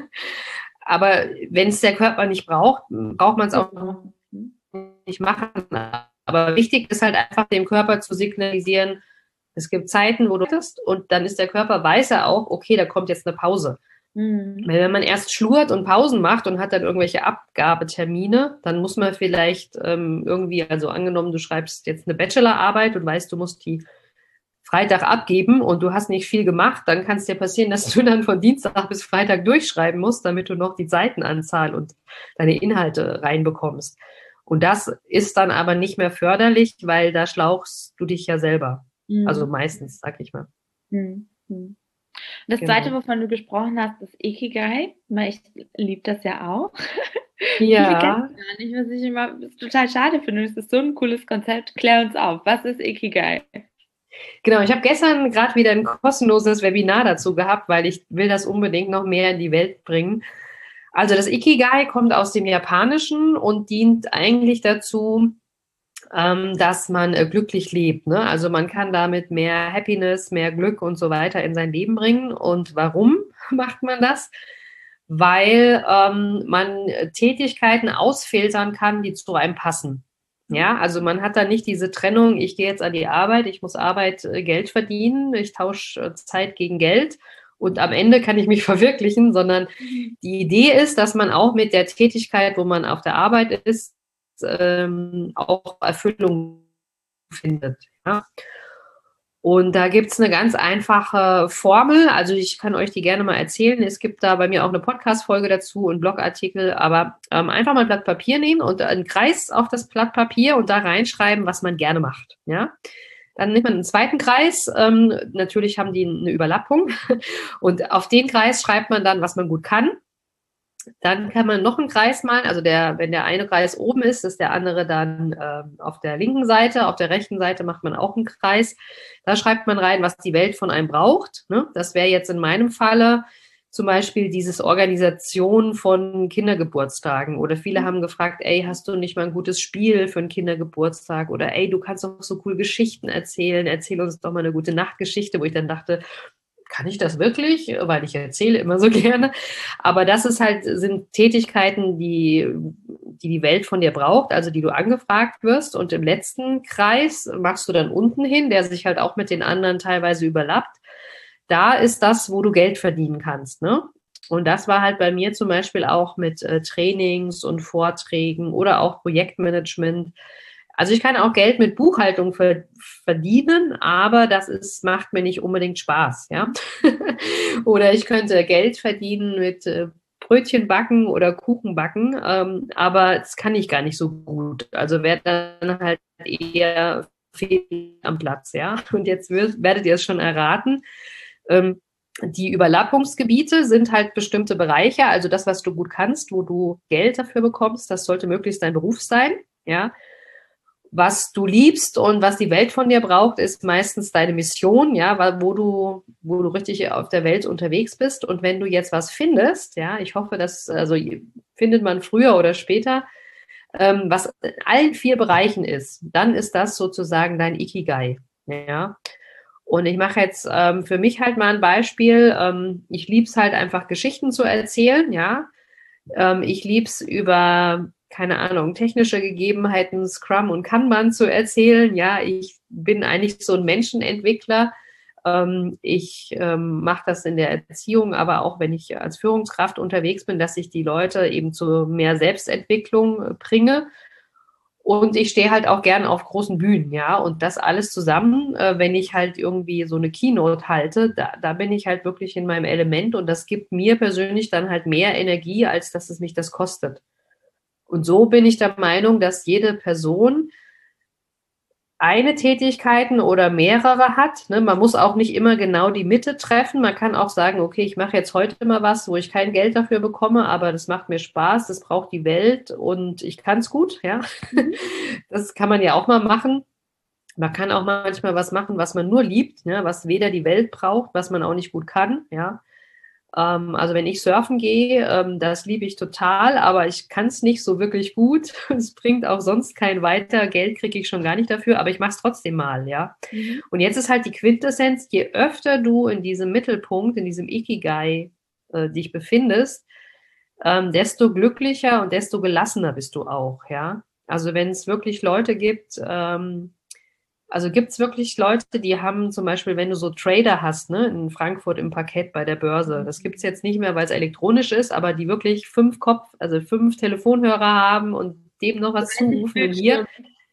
Aber wenn es der Körper nicht braucht, braucht man es auch nicht machen. Aber wichtig ist halt einfach dem Körper zu signalisieren, es gibt Zeiten, wo du bist und dann ist der Körper, weiß er auch, okay, da kommt jetzt eine Pause. Mhm. Wenn man erst schlurrt und Pausen macht und hat dann irgendwelche Abgabetermine, dann muss man vielleicht ähm, irgendwie, also angenommen, du schreibst jetzt eine Bachelorarbeit und weißt, du musst die Freitag abgeben und du hast nicht viel gemacht, dann kann es dir passieren, dass du dann von Dienstag bis Freitag durchschreiben musst, damit du noch die Seitenanzahl und deine Inhalte reinbekommst. Und das ist dann aber nicht mehr förderlich, weil da schlauchst du dich ja selber. Mhm. Also meistens, sag ich mal. Mhm. Das genau. Zweite, wovon du gesprochen hast, ist Ikigai. Ich liebe das ja auch. Ja. Gar nicht, was ich immer total schade finde. Das ist so ein cooles Konzept. Klär uns auf. Was ist Ikigai? Genau, ich habe gestern gerade wieder ein kostenloses Webinar dazu gehabt, weil ich will das unbedingt noch mehr in die Welt bringen. Also das Ikigai kommt aus dem Japanischen und dient eigentlich dazu, ähm, dass man äh, glücklich lebt. Ne? Also man kann damit mehr Happiness, mehr Glück und so weiter in sein Leben bringen. Und warum macht man das? Weil ähm, man Tätigkeiten ausfiltern kann, die zu einem passen. Ja, also man hat da nicht diese Trennung, ich gehe jetzt an die Arbeit, ich muss Arbeit äh, Geld verdienen, ich tausche äh, Zeit gegen Geld und am Ende kann ich mich verwirklichen, sondern die Idee ist, dass man auch mit der Tätigkeit, wo man auf der Arbeit ist, ähm, auch Erfüllung findet. Ja? Und da gibt es eine ganz einfache Formel, also ich kann euch die gerne mal erzählen. Es gibt da bei mir auch eine Podcast-Folge dazu und Blogartikel, aber ähm, einfach mal ein Blatt Papier nehmen und einen Kreis auf das Blatt Papier und da reinschreiben, was man gerne macht. Ja? Dann nimmt man einen zweiten Kreis, ähm, natürlich haben die eine Überlappung und auf den Kreis schreibt man dann, was man gut kann. Dann kann man noch einen Kreis malen, also der, wenn der eine Kreis oben ist, ist der andere dann ähm, auf der linken Seite, auf der rechten Seite macht man auch einen Kreis. Da schreibt man rein, was die Welt von einem braucht. Ne? Das wäre jetzt in meinem Falle zum Beispiel dieses Organisation von Kindergeburtstagen. Oder viele haben gefragt, ey, hast du nicht mal ein gutes Spiel für einen Kindergeburtstag? Oder ey, du kannst doch so cool Geschichten erzählen, erzähl uns doch mal eine gute Nachtgeschichte, wo ich dann dachte, kann ich das wirklich? Weil ich erzähle immer so gerne. Aber das ist halt, sind Tätigkeiten, die, die die Welt von dir braucht, also die du angefragt wirst. Und im letzten Kreis machst du dann unten hin, der sich halt auch mit den anderen teilweise überlappt. Da ist das, wo du Geld verdienen kannst, ne? Und das war halt bei mir zum Beispiel auch mit äh, Trainings und Vorträgen oder auch Projektmanagement. Also ich kann auch Geld mit Buchhaltung ver- verdienen, aber das ist, macht mir nicht unbedingt Spaß, ja. Oder ich könnte Geld verdienen mit äh, Brötchen backen oder Kuchen backen, ähm, aber das kann ich gar nicht so gut. Also wäre dann halt eher fehl am Platz, ja. Und jetzt wird, werdet ihr es schon erraten. Ähm, die Überlappungsgebiete sind halt bestimmte Bereiche, also das, was du gut kannst, wo du Geld dafür bekommst, das sollte möglichst dein Beruf sein, ja. Was du liebst und was die Welt von dir braucht, ist meistens deine Mission, ja, wo du, wo du richtig auf der Welt unterwegs bist. Und wenn du jetzt was findest, ja, ich hoffe, dass, also findet man früher oder später, ähm, was in allen vier Bereichen ist, dann ist das sozusagen dein Ikigai, ja. Und ich mache jetzt ähm, für mich halt mal ein Beispiel. Ähm, ich liebe es halt einfach, Geschichten zu erzählen, ja. Ähm, ich liebe es über keine Ahnung, technische Gegebenheiten, Scrum und Kanban zu erzählen. Ja, ich bin eigentlich so ein Menschenentwickler. Ähm, ich ähm, mache das in der Erziehung, aber auch wenn ich als Führungskraft unterwegs bin, dass ich die Leute eben zu mehr Selbstentwicklung äh, bringe. Und ich stehe halt auch gern auf großen Bühnen, ja. Und das alles zusammen, äh, wenn ich halt irgendwie so eine Keynote halte, da, da bin ich halt wirklich in meinem Element und das gibt mir persönlich dann halt mehr Energie, als dass es mich das kostet. Und so bin ich der Meinung, dass jede Person eine Tätigkeiten oder mehrere hat. Ne? Man muss auch nicht immer genau die Mitte treffen. Man kann auch sagen, okay, ich mache jetzt heute mal was, wo ich kein Geld dafür bekomme, aber das macht mir Spaß, das braucht die Welt und ich kann es gut. Ja, mhm. Das kann man ja auch mal machen. Man kann auch manchmal was machen, was man nur liebt, ne? Was weder die Welt braucht, was man auch nicht gut kann. Ja. Also wenn ich surfen gehe, ähm, das liebe ich total, aber ich kann es nicht so wirklich gut. Es bringt auch sonst kein weiter. Geld kriege ich schon gar nicht dafür, aber ich mache es trotzdem mal, ja. Mhm. Und jetzt ist halt die Quintessenz, je öfter du in diesem Mittelpunkt, in diesem Ikigai äh, dich befindest, ähm, desto glücklicher und desto gelassener bist du auch, ja. Also wenn es wirklich Leute gibt, ähm, Also gibt es wirklich Leute, die haben zum Beispiel, wenn du so Trader hast, ne, in Frankfurt im Parkett bei der Börse, das gibt es jetzt nicht mehr, weil es elektronisch ist, aber die wirklich fünf Kopf, also fünf Telefonhörer haben und dem noch was zurufen und hier,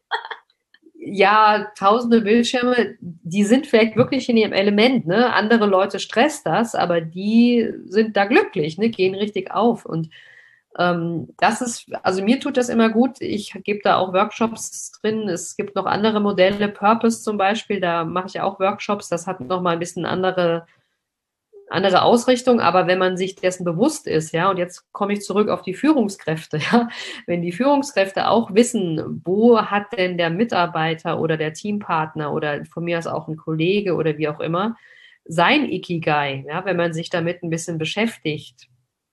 ja, tausende Bildschirme, die sind vielleicht wirklich in ihrem Element, ne, andere Leute stresst das, aber die sind da glücklich, ne, gehen richtig auf und Ähm, das ist, also mir tut das immer gut. Ich gebe da auch Workshops drin. Es gibt noch andere Modelle, Purpose zum Beispiel, da mache ich auch Workshops. Das hat nochmal ein bisschen andere, andere Ausrichtung. Aber wenn man sich dessen bewusst ist, ja, und jetzt komme ich zurück auf die Führungskräfte, ja, wenn die Führungskräfte auch wissen, wo hat denn der Mitarbeiter oder der Teampartner oder von mir aus auch ein Kollege oder wie auch immer sein Ikigai, ja, wenn man sich damit ein bisschen beschäftigt,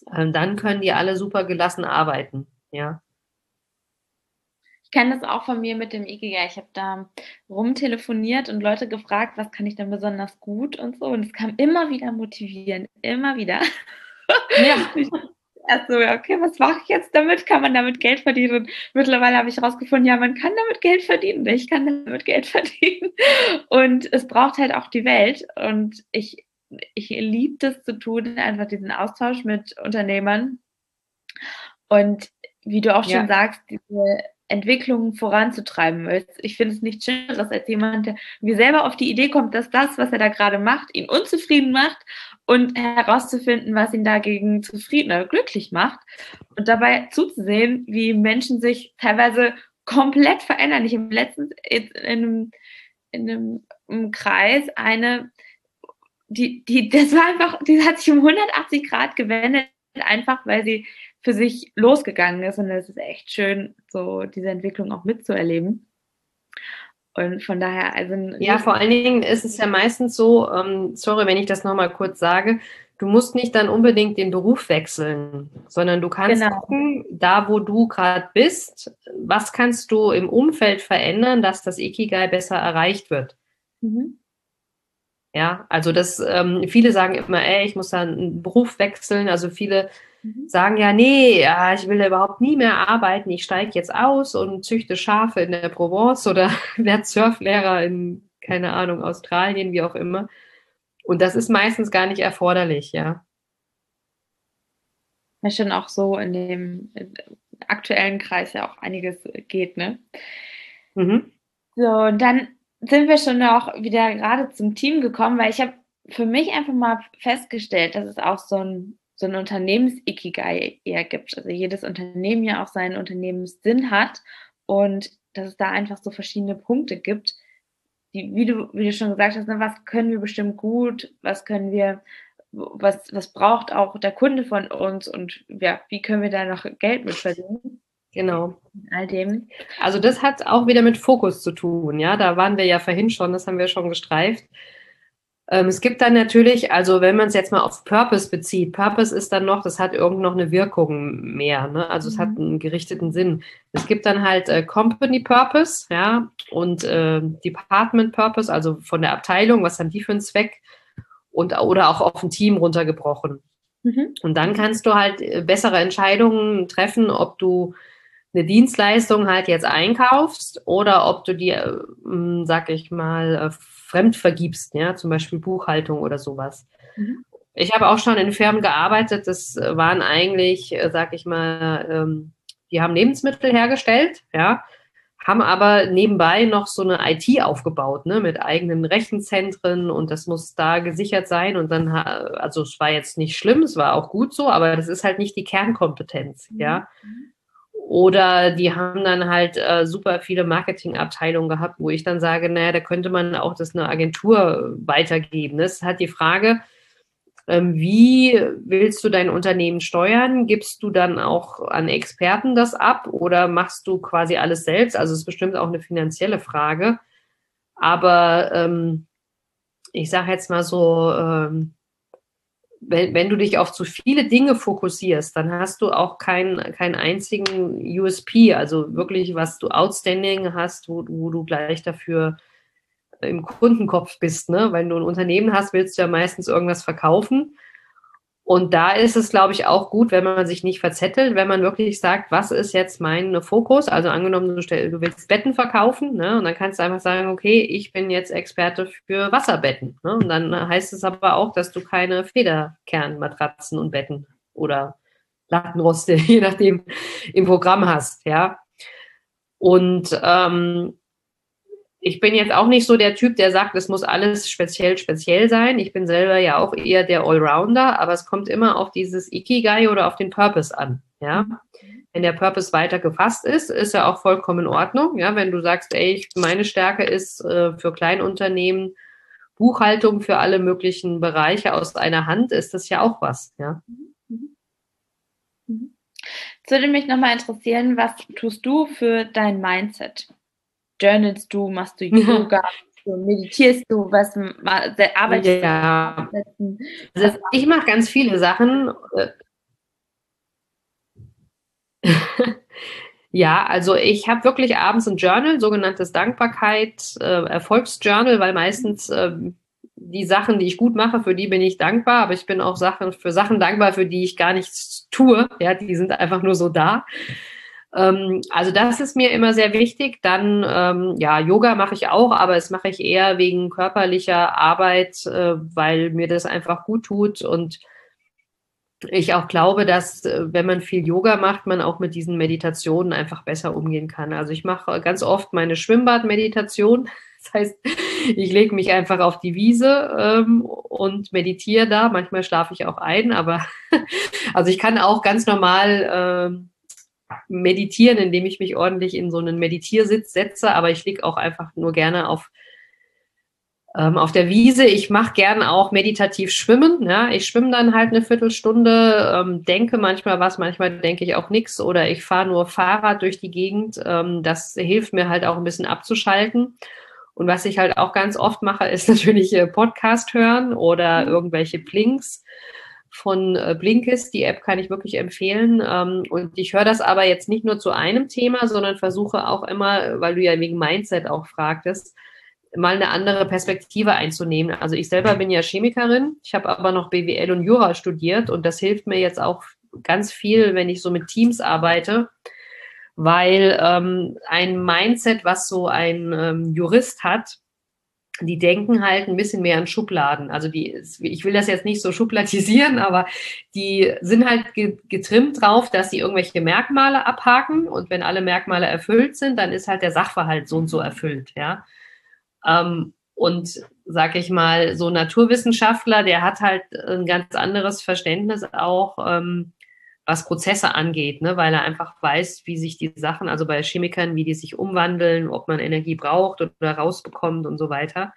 ähm, dann können die alle super gelassen arbeiten, ja. Ich kenne das auch von mir mit dem Ikigai. Ich habe da rumtelefoniert und Leute gefragt, was kann ich denn besonders gut und so. Und es kam immer wieder motivieren, immer wieder. Ja. Ich erst so, ja, okay, was mache ich jetzt damit? Kann man damit Geld verdienen? Und mittlerweile habe ich herausgefunden, ja, man kann damit Geld verdienen. Ich kann damit Geld verdienen. Und es braucht halt auch die Welt. Und ich, ich liebe das zu tun, einfach diesen Austausch mit Unternehmern. Und wie du auch schon Ja. sagst, diese Entwicklung voranzutreiben willst. Ich finde es nichts Schöneres als jemand, der mir selber auf die Idee kommt, dass das, was er da gerade macht, ihn unzufrieden macht und herauszufinden, was ihn dagegen zufrieden oder glücklich macht und dabei zuzusehen, wie Menschen sich teilweise komplett verändern. Ich habe letztens in einem, in einem, einem Kreis eine, die, die, das war einfach, die hat sich um hundertachtzig Grad gewendet, einfach weil sie für sich losgegangen ist und es ist echt schön, so diese Entwicklung auch mitzuerleben. Und von daher, also ja, vor allen Dingen ist es ja meistens so, ähm, sorry, wenn ich das nochmal kurz sage, du musst nicht dann unbedingt den Beruf wechseln, sondern du kannst genau. gucken, da wo du gerade bist, was kannst du im Umfeld verändern, dass das Ikigai besser erreicht wird. Mhm. Ja, also das, ähm, viele sagen immer, ey, ich muss dann einen Beruf wechseln, also viele Mhm. sagen ja, nee, ja, ich will da überhaupt nie mehr arbeiten, ich steige jetzt aus und züchte Schafe in der Provence oder werde Surflehrer in, keine Ahnung, Australien, wie auch immer. Und das ist meistens gar nicht erforderlich, ja. Ja, schon auch so in dem aktuellen Kreis ja auch einiges geht, ne? Mhm. So, und dann sind wir schon auch wieder gerade zum Team gekommen, weil ich habe für mich einfach mal festgestellt, dass es auch so ein so ein Unternehmens-Ikigai eher gibt. Also jedes Unternehmen ja auch seinen Unternehmenssinn hat und dass es da einfach so verschiedene Punkte gibt, die, wie du, wie du schon gesagt hast, ne, was können wir bestimmt gut, was können wir, was, was braucht auch der Kunde von uns und ja, wie können wir da noch Geld mit verdienen? Genau. In all dem. Also das hat auch wieder mit Fokus zu tun, ja. Da waren wir ja vorhin schon, das haben wir schon gestreift. Ähm, es gibt dann natürlich, also wenn man es jetzt mal auf Purpose bezieht, Purpose ist dann noch, das hat irgend noch eine Wirkung mehr, ne? Also es hat einen gerichteten Sinn. Es gibt dann halt äh, Company Purpose, ja, und äh, Department Purpose, also von der Abteilung, was haben die für einen Zweck? Und, oder auch auf ein Team runtergebrochen. Mhm. Und dann kannst du halt bessere Entscheidungen treffen, ob du eine Dienstleistung halt jetzt einkaufst oder ob du die, äh, sag ich mal, äh, fremd vergibst, ja, zum Beispiel Buchhaltung oder sowas. Mhm. Ich habe auch schon in Firmen gearbeitet, das waren eigentlich, äh, sag ich mal, ähm, die haben Lebensmittel hergestellt, ja, haben aber nebenbei noch so eine I T aufgebaut, ne, mit eigenen Rechenzentren und das muss da gesichert sein und dann, also es war jetzt nicht schlimm, es war auch gut so, aber das ist halt nicht die Kernkompetenz, Mhm. ja. Oder die haben dann halt äh, super viele Marketingabteilungen gehabt, wo ich dann sage, naja, da könnte man auch das eine Agentur weitergeben. Das ist halt die Frage, ähm, wie willst du dein Unternehmen steuern? Gibst du dann auch an Experten das ab oder machst du quasi alles selbst? Also es ist bestimmt auch eine finanzielle Frage. Aber ähm, ich sage jetzt mal so, ähm, wenn, wenn du dich auf zu viele Dinge fokussierst, dann hast du auch keinen keinen einzigen U S P, also wirklich, was du outstanding hast, wo, wo du gleich dafür im Kundenkopf bist. Ne? Wenn du ein Unternehmen hast, willst du ja meistens irgendwas verkaufen. Und da ist es, glaube ich, auch gut, wenn man sich nicht verzettelt, wenn man wirklich sagt, was ist jetzt mein Fokus? Also angenommen, du, stell, du willst Betten verkaufen, ne? Und dann kannst du einfach sagen, okay, ich bin jetzt Experte für Wasserbetten. Ne? Und dann heißt es aber auch, dass du keine Federkernmatratzen und Betten oder Lattenroste, je nachdem, im Programm hast, ja. Und ähm, ich bin jetzt auch nicht so der Typ, der sagt, es muss alles speziell, speziell sein. Ich bin selber ja auch eher der Allrounder, aber es kommt immer auf dieses Ikigai oder auf den Purpose an, ja. Wenn der Purpose weiter gefasst ist, ist er auch vollkommen in Ordnung, ja. Wenn du sagst, ey, ich, meine Stärke ist äh, für Kleinunternehmen Buchhaltung für alle möglichen Bereiche aus einer Hand, ist das ja auch was, ja. Mhm. Mhm. Es würde mich nochmal interessieren, was tust du für dein Mindset? Journalst du, machst du Yoga, meditierst du, was arbeitest ja. du? Also ich mache ganz viele Sachen. Ja, also ich habe wirklich abends ein Journal, sogenanntes Dankbarkeit, äh, Erfolgsjournal, weil meistens ähm, die Sachen, die ich gut mache, für die bin ich dankbar, aber ich bin auch Sachen, für Sachen dankbar, für die ich gar nichts tue. Ja, die sind einfach nur so da. Ähm, also das ist mir immer sehr wichtig. Dann, ähm, ja, Yoga mache ich auch, aber das mache ich eher wegen körperlicher Arbeit, äh, weil mir das einfach gut tut und ich auch glaube, dass äh, wenn man viel Yoga macht, man auch mit diesen Meditationen einfach besser umgehen kann. Also ich mache ganz oft meine Schwimmbadmeditation. Das heißt, ich lege mich einfach auf die Wiese ähm, und meditiere da. Manchmal schlafe ich auch ein, aber also ich kann auch ganz normal ähm, meditieren, indem ich mich ordentlich in so einen Meditiersitz setze, aber ich liege auch einfach nur gerne auf ähm, auf der Wiese. Ich mache gern auch meditativ schwimmen. Ja? Ich schwimme dann halt eine Viertelstunde, ähm, denke manchmal was, manchmal denke ich auch nichts oder ich fahre nur Fahrrad durch die Gegend. Ähm, das hilft mir halt auch ein bisschen abzuschalten. Und was ich halt auch ganz oft mache, ist natürlich äh, Podcast hören oder irgendwelche Blinks von äh, Blinkist. Die App kann ich wirklich empfehlen. Ähm, und ich höre das aber jetzt nicht nur zu einem Thema, sondern versuche auch immer, weil du ja wegen Mindset auch fragtest, mal eine andere Perspektive einzunehmen. Also ich selber bin ja Chemikerin, ich habe aber noch B W L und Jura studiert und das hilft mir jetzt auch ganz viel, wenn ich so mit Teams arbeite, weil ähm, ein Mindset, was so ein ähm, Jurist hat, die denken halt ein bisschen mehr an Schubladen. Also die, ich will das jetzt nicht so schubladisieren, aber die sind halt getrimmt drauf, dass sie irgendwelche Merkmale abhaken und wenn alle Merkmale erfüllt sind, dann ist halt der Sachverhalt so und so erfüllt, ja. Ähm, und sag ich mal, so Naturwissenschaftler, der hat halt ein ganz anderes Verständnis auch, ähm, was Prozesse angeht, ne? Weil er einfach weiß, wie sich die Sachen, also bei Chemikern, wie die sich umwandeln, ob man Energie braucht oder rausbekommt und so weiter.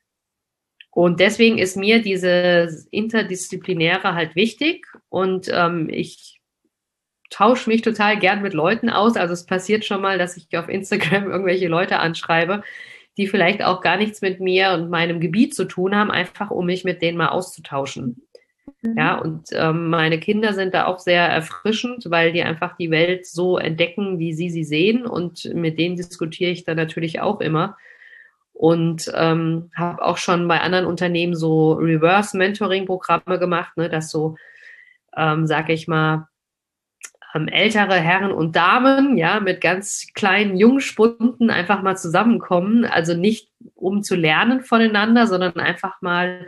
Und deswegen ist mir diese Interdisziplinäre halt wichtig und ähm, ich tausche mich total gern mit Leuten aus. Also es passiert schon mal, dass ich auf Instagram irgendwelche Leute anschreibe, die vielleicht auch gar nichts mit mir und meinem Gebiet zu tun haben, einfach um mich mit denen mal auszutauschen. Mhm. Ja, und ähm, meine Kinder sind da auch sehr erfrischend, weil die einfach die Welt so entdecken, wie sie sie sehen. Und mit denen diskutiere ich dann natürlich auch immer. Und ähm, habe auch schon bei anderen Unternehmen so Reverse-Mentoring-Programme gemacht, ne, dass so, ähm, sage ich mal, ähm, ältere Herren und Damen, ja, mit ganz kleinen Jungspunden einfach mal zusammenkommen. Also nicht um zu lernen voneinander, sondern einfach mal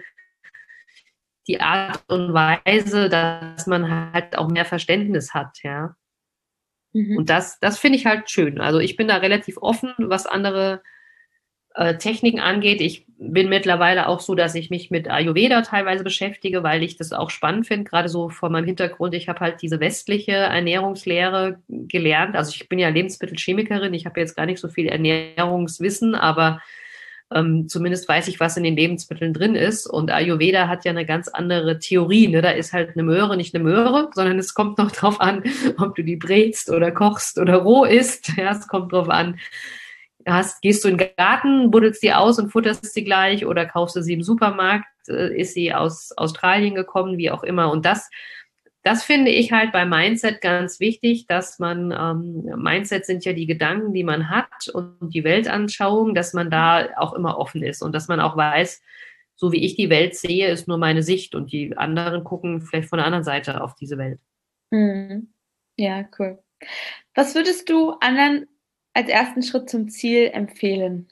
die Art und Weise, dass man halt auch mehr Verständnis hat, ja. Mhm. Und das, das finde ich halt schön. Also ich bin da relativ offen, was andere äh, Techniken angeht. Ich bin mittlerweile auch so, dass ich mich mit Ayurveda teilweise beschäftige, weil ich das auch spannend finde, gerade so vor meinem Hintergrund. Ich habe halt diese westliche Ernährungslehre gelernt. Also ich bin ja Lebensmittelchemikerin. Ich habe jetzt gar nicht so viel Ernährungswissen, aber ähm, zumindest weiß ich, was in den Lebensmitteln drin ist. Und Ayurveda hat ja eine ganz andere Theorie. Ne? Da ist halt eine Möhre nicht eine Möhre, sondern es kommt noch drauf an, ob du die brätst oder kochst oder roh isst. Ja, es kommt drauf an, Hast, gehst du in den Garten, buddelst die aus und futterst sie gleich oder kaufst du sie im Supermarkt, äh, ist sie aus Australien gekommen, wie auch immer. Und das, das finde ich halt bei Mindset ganz wichtig, dass man, ähm, Mindset sind ja die Gedanken, die man hat und die Weltanschauung, dass man da auch immer offen ist und dass man auch weiß, so wie ich die Welt sehe, ist nur meine Sicht und die anderen gucken vielleicht von der anderen Seite auf diese Welt. Mhm. Ja, cool. Was würdest du anderen als ersten Schritt zum Ziel empfehlen?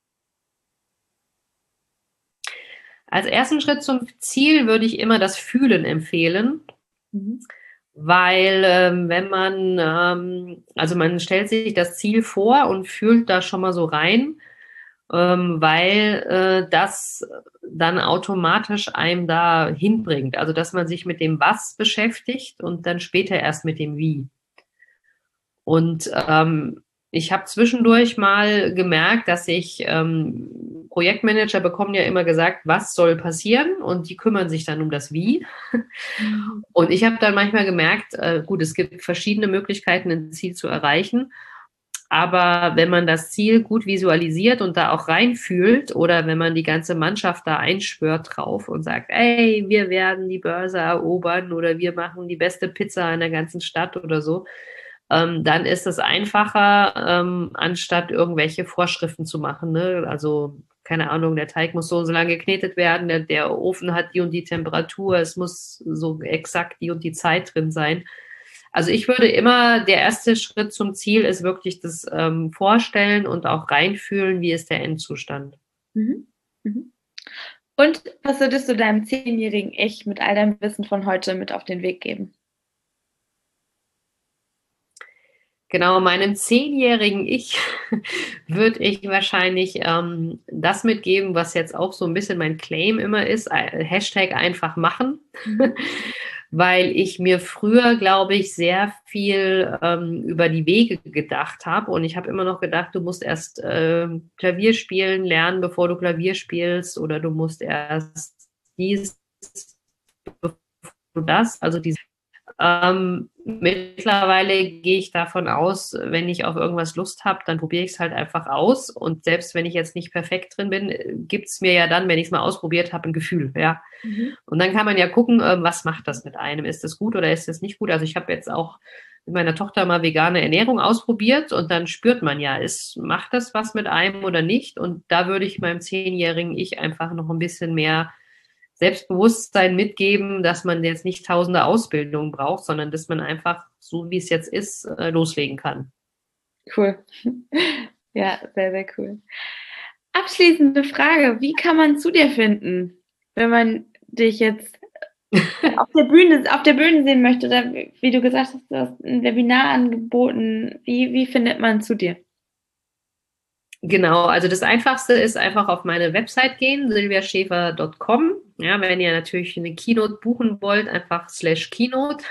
Als ersten Schritt zum Ziel würde ich immer das Fühlen empfehlen, mhm. weil ähm, wenn man, ähm, also man stellt sich das Ziel vor und fühlt da schon mal so rein, ähm, weil äh, das dann automatisch einem da hinbringt. Also dass man sich mit dem Was beschäftigt und dann später erst mit dem Wie. Und ähm, ich habe zwischendurch mal gemerkt, dass ich, ähm, Projektmanager bekommen ja immer gesagt, was soll passieren und die kümmern sich dann um das Wie. Mhm. Und ich habe dann manchmal gemerkt, äh, gut, es gibt verschiedene Möglichkeiten, ein Ziel zu erreichen. Aber wenn man das Ziel gut visualisiert und da auch reinfühlt oder wenn man die ganze Mannschaft da einschwört drauf und sagt, ey, wir werden die Börse erobern oder wir machen die beste Pizza in der ganzen Stadt oder so, ähm, dann ist es einfacher, ähm, anstatt irgendwelche Vorschriften zu machen. Ne? Also, keine Ahnung, der Teig muss so und so lange geknetet werden, der, der Ofen hat die und die Temperatur, es muss so exakt die und die Zeit drin sein. Also ich würde immer, der erste Schritt zum Ziel ist wirklich das ähm, Vorstellen und auch reinfühlen, wie ist der Endzustand. Mhm. Mhm. Und was würdest du deinem zehnjährigen Ich mit all deinem Wissen von heute mit auf den Weg geben? Genau, meinem zehnjährigen Ich würde ich wahrscheinlich ähm, das mitgeben, was jetzt auch so ein bisschen mein Claim immer ist, äh, Hashtag einfach machen, mhm. Weil ich mir früher, glaube ich, sehr viel ähm, über die Wege gedacht habe und ich habe immer noch gedacht, du musst erst äh, Klavier spielen lernen, bevor du Klavier spielst oder du musst erst dies, bevor du das, also diese Ähm, mittlerweile gehe ich davon aus, wenn ich auf irgendwas Lust habe, dann probiere ich es halt einfach aus. Und selbst wenn ich jetzt nicht perfekt drin bin, gibt es mir ja dann, wenn ich es mal ausprobiert habe, ein Gefühl. Ja. Mhm. Und dann kann man ja gucken, äh, was macht das mit einem? Ist das gut oder ist das nicht gut? Also ich habe jetzt auch mit meiner Tochter mal vegane Ernährung ausprobiert und dann spürt man ja, ist, macht das was mit einem oder nicht? Und da würde ich meinem zehnjährigen Ich einfach noch ein bisschen mehr Selbstbewusstsein mitgeben, dass man jetzt nicht tausende Ausbildungen braucht, sondern dass man einfach, so wie es jetzt ist, loslegen kann. Cool. Ja, sehr, sehr cool. Abschließende Frage, wie kann man zu dir finden, wenn man dich jetzt auf der Bühne, auf der Bühne sehen möchte, oder wie du gesagt hast, du hast ein Webinar angeboten, wie, wie findet man zu dir? Genau, also das Einfachste ist einfach auf meine Website gehen, silvia schäfer punkt com. Ja, wenn ihr natürlich eine Keynote buchen wollt, einfach slash Keynote.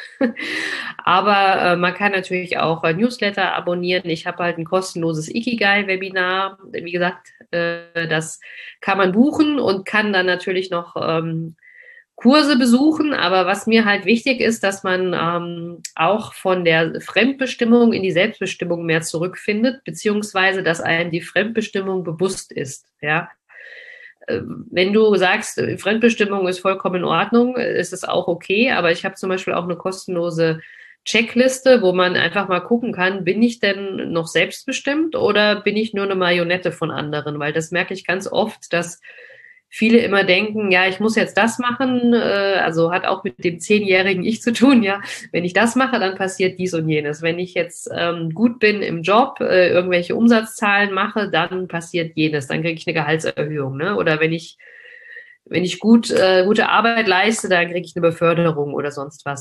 Aber äh, man kann natürlich auch äh, Newsletter abonnieren. Ich habe halt ein kostenloses Ikigai-Webinar. Wie gesagt, äh, das kann man buchen und kann dann natürlich noch ähm, Kurse besuchen, aber was mir halt wichtig ist, dass man ähm, auch von der Fremdbestimmung in die Selbstbestimmung mehr zurückfindet, beziehungsweise dass einem die Fremdbestimmung bewusst ist. Ja, äh, wenn du sagst, Fremdbestimmung ist vollkommen in Ordnung, ist es auch okay, aber ich habe zum Beispiel auch eine kostenlose Checkliste, wo man einfach mal gucken kann, bin ich denn noch selbstbestimmt oder bin ich nur eine Marionette von anderen? Weil das merke ich ganz oft, dass viele immer denken, ja, ich muss jetzt das machen, äh, also hat auch mit dem zehnjährigen Ich zu tun, ja, wenn ich das mache, dann passiert dies und jenes. Wenn ich jetzt ähm, gut bin im Job, äh, irgendwelche Umsatzzahlen mache, dann passiert jenes, dann kriege ich eine Gehaltserhöhung, ne? Oder wenn ich wenn ich gut äh, gute Arbeit leiste, dann kriege ich eine Beförderung oder sonst was.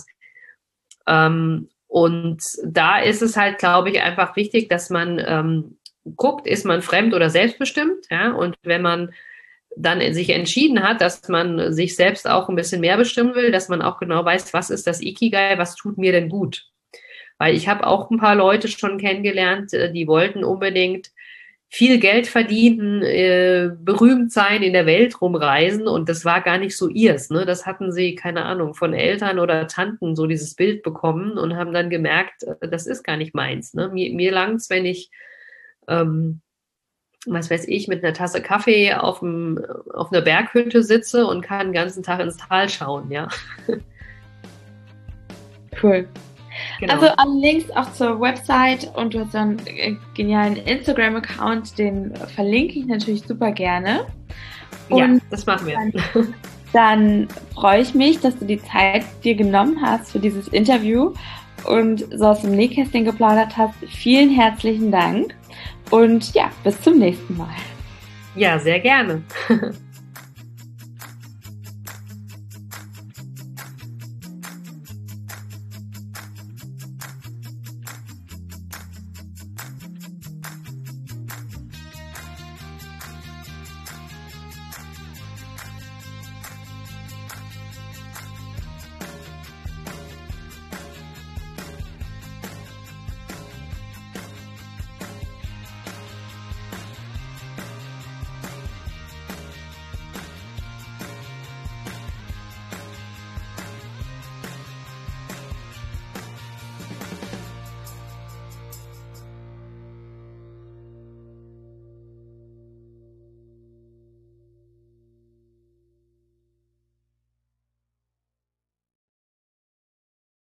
Ähm, und da ist es halt, glaube ich, einfach wichtig, dass man ähm, guckt, ist man fremd oder selbstbestimmt, ja, und wenn man dann sich entschieden hat, dass man sich selbst auch ein bisschen mehr bestimmen will, dass man auch genau weiß, was ist das Ikigai, was tut mir denn gut? Weil ich habe auch ein paar Leute schon kennengelernt, die wollten unbedingt viel Geld verdienen, äh, berühmt sein, in der Welt rumreisen und das war gar nicht so ihrs. Ne? Das hatten sie, keine Ahnung, von Eltern oder Tanten so dieses Bild bekommen und haben dann gemerkt, das ist gar nicht meins. Ne? Mir, mir langt's, wenn ich ähm, was weiß ich, mit einer Tasse Kaffee auf, dem, auf einer Berghütte sitze und kann den ganzen Tag ins Tal schauen, ja. Cool. Genau. Also alle Links auch zur Website und du hast so einen genialen Instagram-Account, den verlinke ich natürlich super gerne. Und ja, das machen wir. Dann, dann freue ich mich, dass du die Zeit dir genommen hast für dieses Interview und so aus dem Nähkästchen geplaudert hast. Vielen herzlichen Dank. Und ja, bis zum nächsten Mal. Ja, sehr gerne.